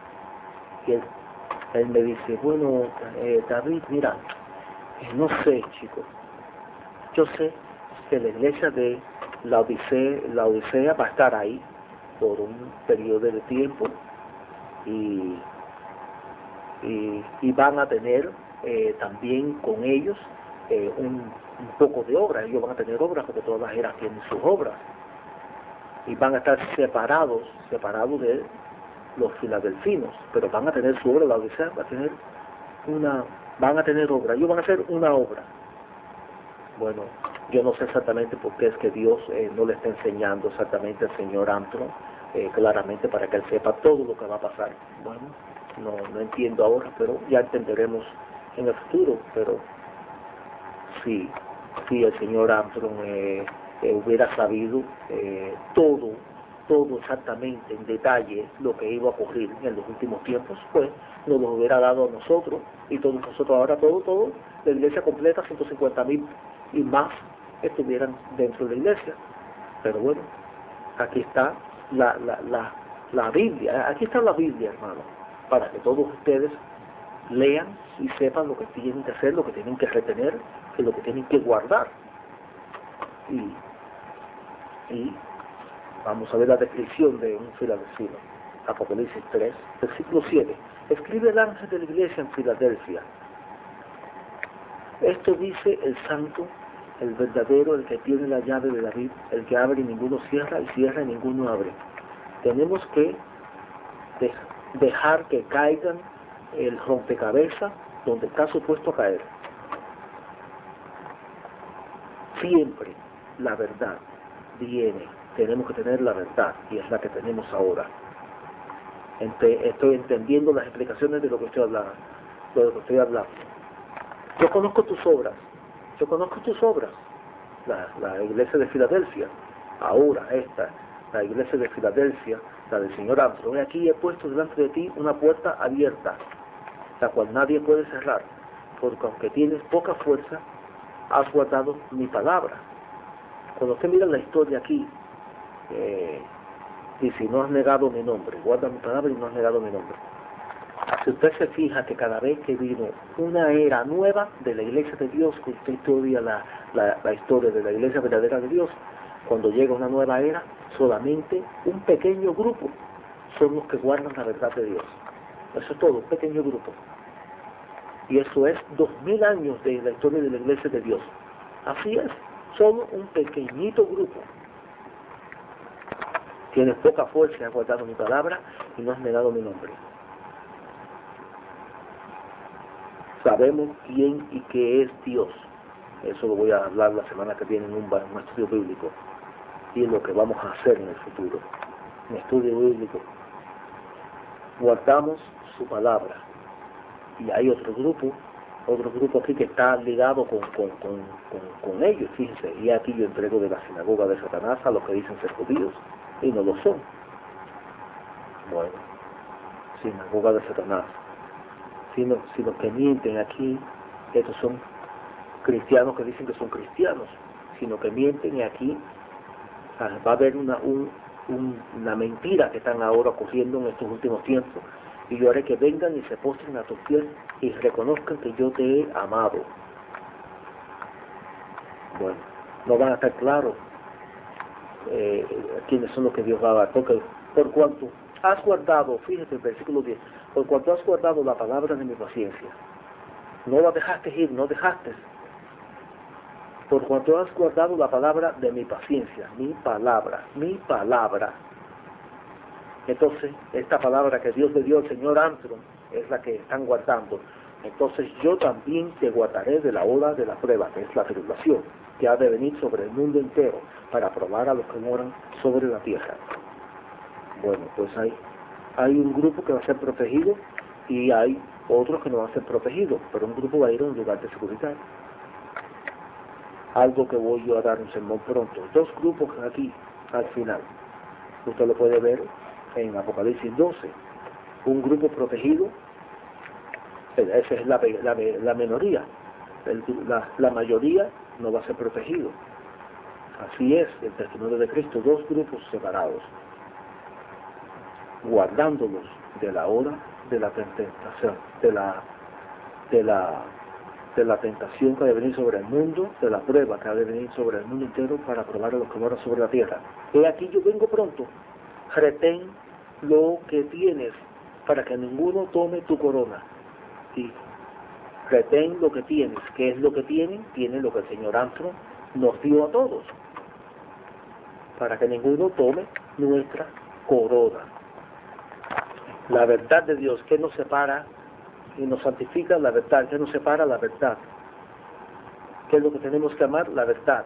Y él, él me dice, bueno, eh, David, mira, eh, no sé, chicos. Yo sé que la iglesia de la Odisea, la Odisea va a estar ahí por un periodo de tiempo y, y, y van a tener eh, también con ellos eh, un, un poco de obra. Ellos van a tener obras porque todas las eras tienen sus obras. Y van a estar separados, separados de los filadelfinos, pero van a tener su obra. La Odisea va a tener una, van a tener obra, ellos van a hacer una obra. Bueno, yo no sé exactamente por qué es que Dios eh, no le está enseñando exactamente al señor Armstrong eh, claramente para que él sepa todo lo que va a pasar. Bueno, no, no entiendo ahora, pero ya entenderemos en el futuro. Pero sí, sí, el señor Armstrong eh, eh, hubiera sabido eh, todo, todo exactamente en detalle lo que iba a ocurrir en los últimos tiempos, pues nos lo hubiera dado a nosotros, y todos nosotros ahora, todo, todo, la iglesia completa, ciento cincuenta mil y más estuvieran dentro de la iglesia. Pero bueno, aquí está la, la, la, la Biblia, aquí está la Biblia, hermano, para que todos ustedes lean y sepan lo que tienen que hacer, lo que tienen que retener y lo que tienen que guardar. Y, y vamos a ver la descripción de un filadelfino. Apocalipsis tres, versículo siete. Escribe el ángel de la iglesia en Filadelfia. Esto dice el santo, el verdadero, el que tiene la llave de David, el que abre y ninguno cierra, y cierra y ninguno abre. Tenemos que de dejar que caigan el rompecabezas donde está supuesto a caer. Siempre la verdad viene. Tenemos que tener la verdad, y es la que tenemos ahora. Estoy entendiendo las explicaciones de lo que estoy hablando, de lo que estoy hablando. Yo conozco tus obras, yo conozco tus obras. La, la iglesia de Filadelfia, ahora esta, la iglesia de Filadelfia, la del señor Armstrong. Aquí he puesto delante de ti una puerta abierta, la cual nadie puede cerrar, porque aunque tienes poca fuerza, has guardado mi palabra. Cuando usted mira la historia aquí, eh, dice, no has negado mi nombre, guarda mi palabra y no has negado mi nombre. Si usted se fija que cada vez que vino una era nueva de la iglesia de Dios, que usted estudia la, la, la historia de la iglesia verdadera de Dios, cuando llega una nueva era, solamente un pequeño grupo son los que guardan la verdad de Dios. Eso es todo, un pequeño grupo. Y eso es dos mil años de la historia de la iglesia de Dios. Así es, solo un pequeñito grupo. Tienes poca fuerza y has guardado mi palabra y no has negado mi nombre. Sabemos quién y qué es Dios. Eso lo voy a hablar la semana que viene en un, un estudio bíblico. Y es lo que vamos a hacer en el futuro. En estudio bíblico. Guardamos su palabra. Y hay otro grupo, otro grupo aquí que está ligado con, con, con, con, con ellos. Fíjense, y aquí yo entrego de la sinagoga de Satanás a los que dicen ser judíos y no lo son. Bueno, sinagoga de Satanás. Sino, sino que mienten aquí, estos son cristianos que dicen que son cristianos, sino que mienten y aquí ah, va a haber una, un, un, una mentira que están ahora ocurriendo en estos últimos tiempos, y yo haré que vengan y se postren a tus pies y reconozcan que yo te he amado. Bueno, no van a estar claros eh, quiénes son los que Dios va a dar, porque por cuanto has guardado, fíjate el versículo diez, por cuanto has guardado la palabra de mi paciencia, no la dejaste ir, no dejaste, por cuanto has guardado la palabra de mi paciencia, mi palabra, mi palabra. Entonces, esta palabra que Dios le dio al señor Armstrong es la que están guardando. Entonces yo también te guardaré de la hora de la prueba, que es la tribulación, que ha de venir sobre el mundo entero, para probar a los que moran sobre la tierra. Bueno, pues hay, hay un grupo que va a ser protegido y hay otros que no van a ser protegidos, pero un grupo va a ir a un lugar de seguridad. Algo que voy yo a dar un sermón pronto. Dos grupos aquí, al final. Usted lo puede ver en Apocalipsis doce. Un grupo protegido, esa es la, la, la minoría. El, la, la mayoría no va a ser protegido. Así es el testimonio de Cristo, dos grupos separados, guardándolos de la hora de la tentación, de la, de la, de la tentación que ha de venir sobre el mundo, de la prueba que ha de venir sobre el mundo entero para probar a los que moran sobre la tierra. He aquí yo vengo pronto, retén lo que tienes para que ninguno tome tu corona. Y retén lo que tienes. ¿Qué es lo que tienen? Tienen lo que el señor Armstrong nos dio a todos, para que ninguno tome nuestra corona. La verdad de Dios, que nos separa y nos santifica, la verdad, que nos separa, la verdad. ¿Qué es lo que tenemos que amar? La verdad.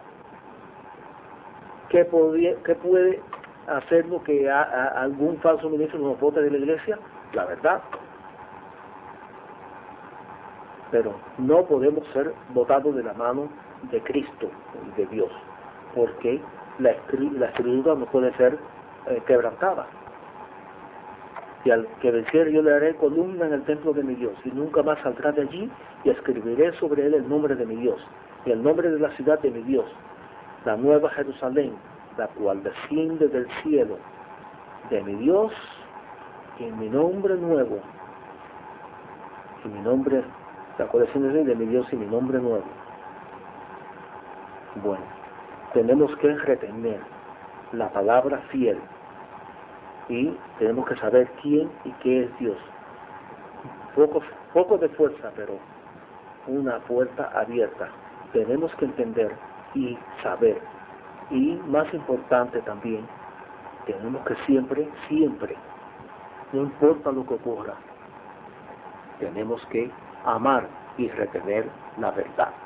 ¿Qué, podría, qué puede hacer lo que a, a algún falso ministro nos vote de la iglesia? La verdad. Pero no podemos ser votados de la mano de Cristo y de Dios, porque la, la escritura no puede ser eh, quebrantada. Y al que venciere yo le haré columna en el templo de mi Dios, y nunca más saldrá de allí, y escribiré sobre él el nombre de mi Dios, y el nombre de la ciudad de mi Dios, la nueva Jerusalén, la cual desciende del cielo, de mi Dios, y mi nombre nuevo, y mi nombre, la colección de, de mi Dios y mi nombre nuevo. Bueno, tenemos que retener la palabra fiel, y tenemos que saber quién y qué es Dios. Poco, poco de fuerza, pero una puerta abierta. Tenemos que entender y saber. Y más importante también, tenemos que siempre, siempre, no importa lo que ocurra, tenemos que amar y retener la verdad.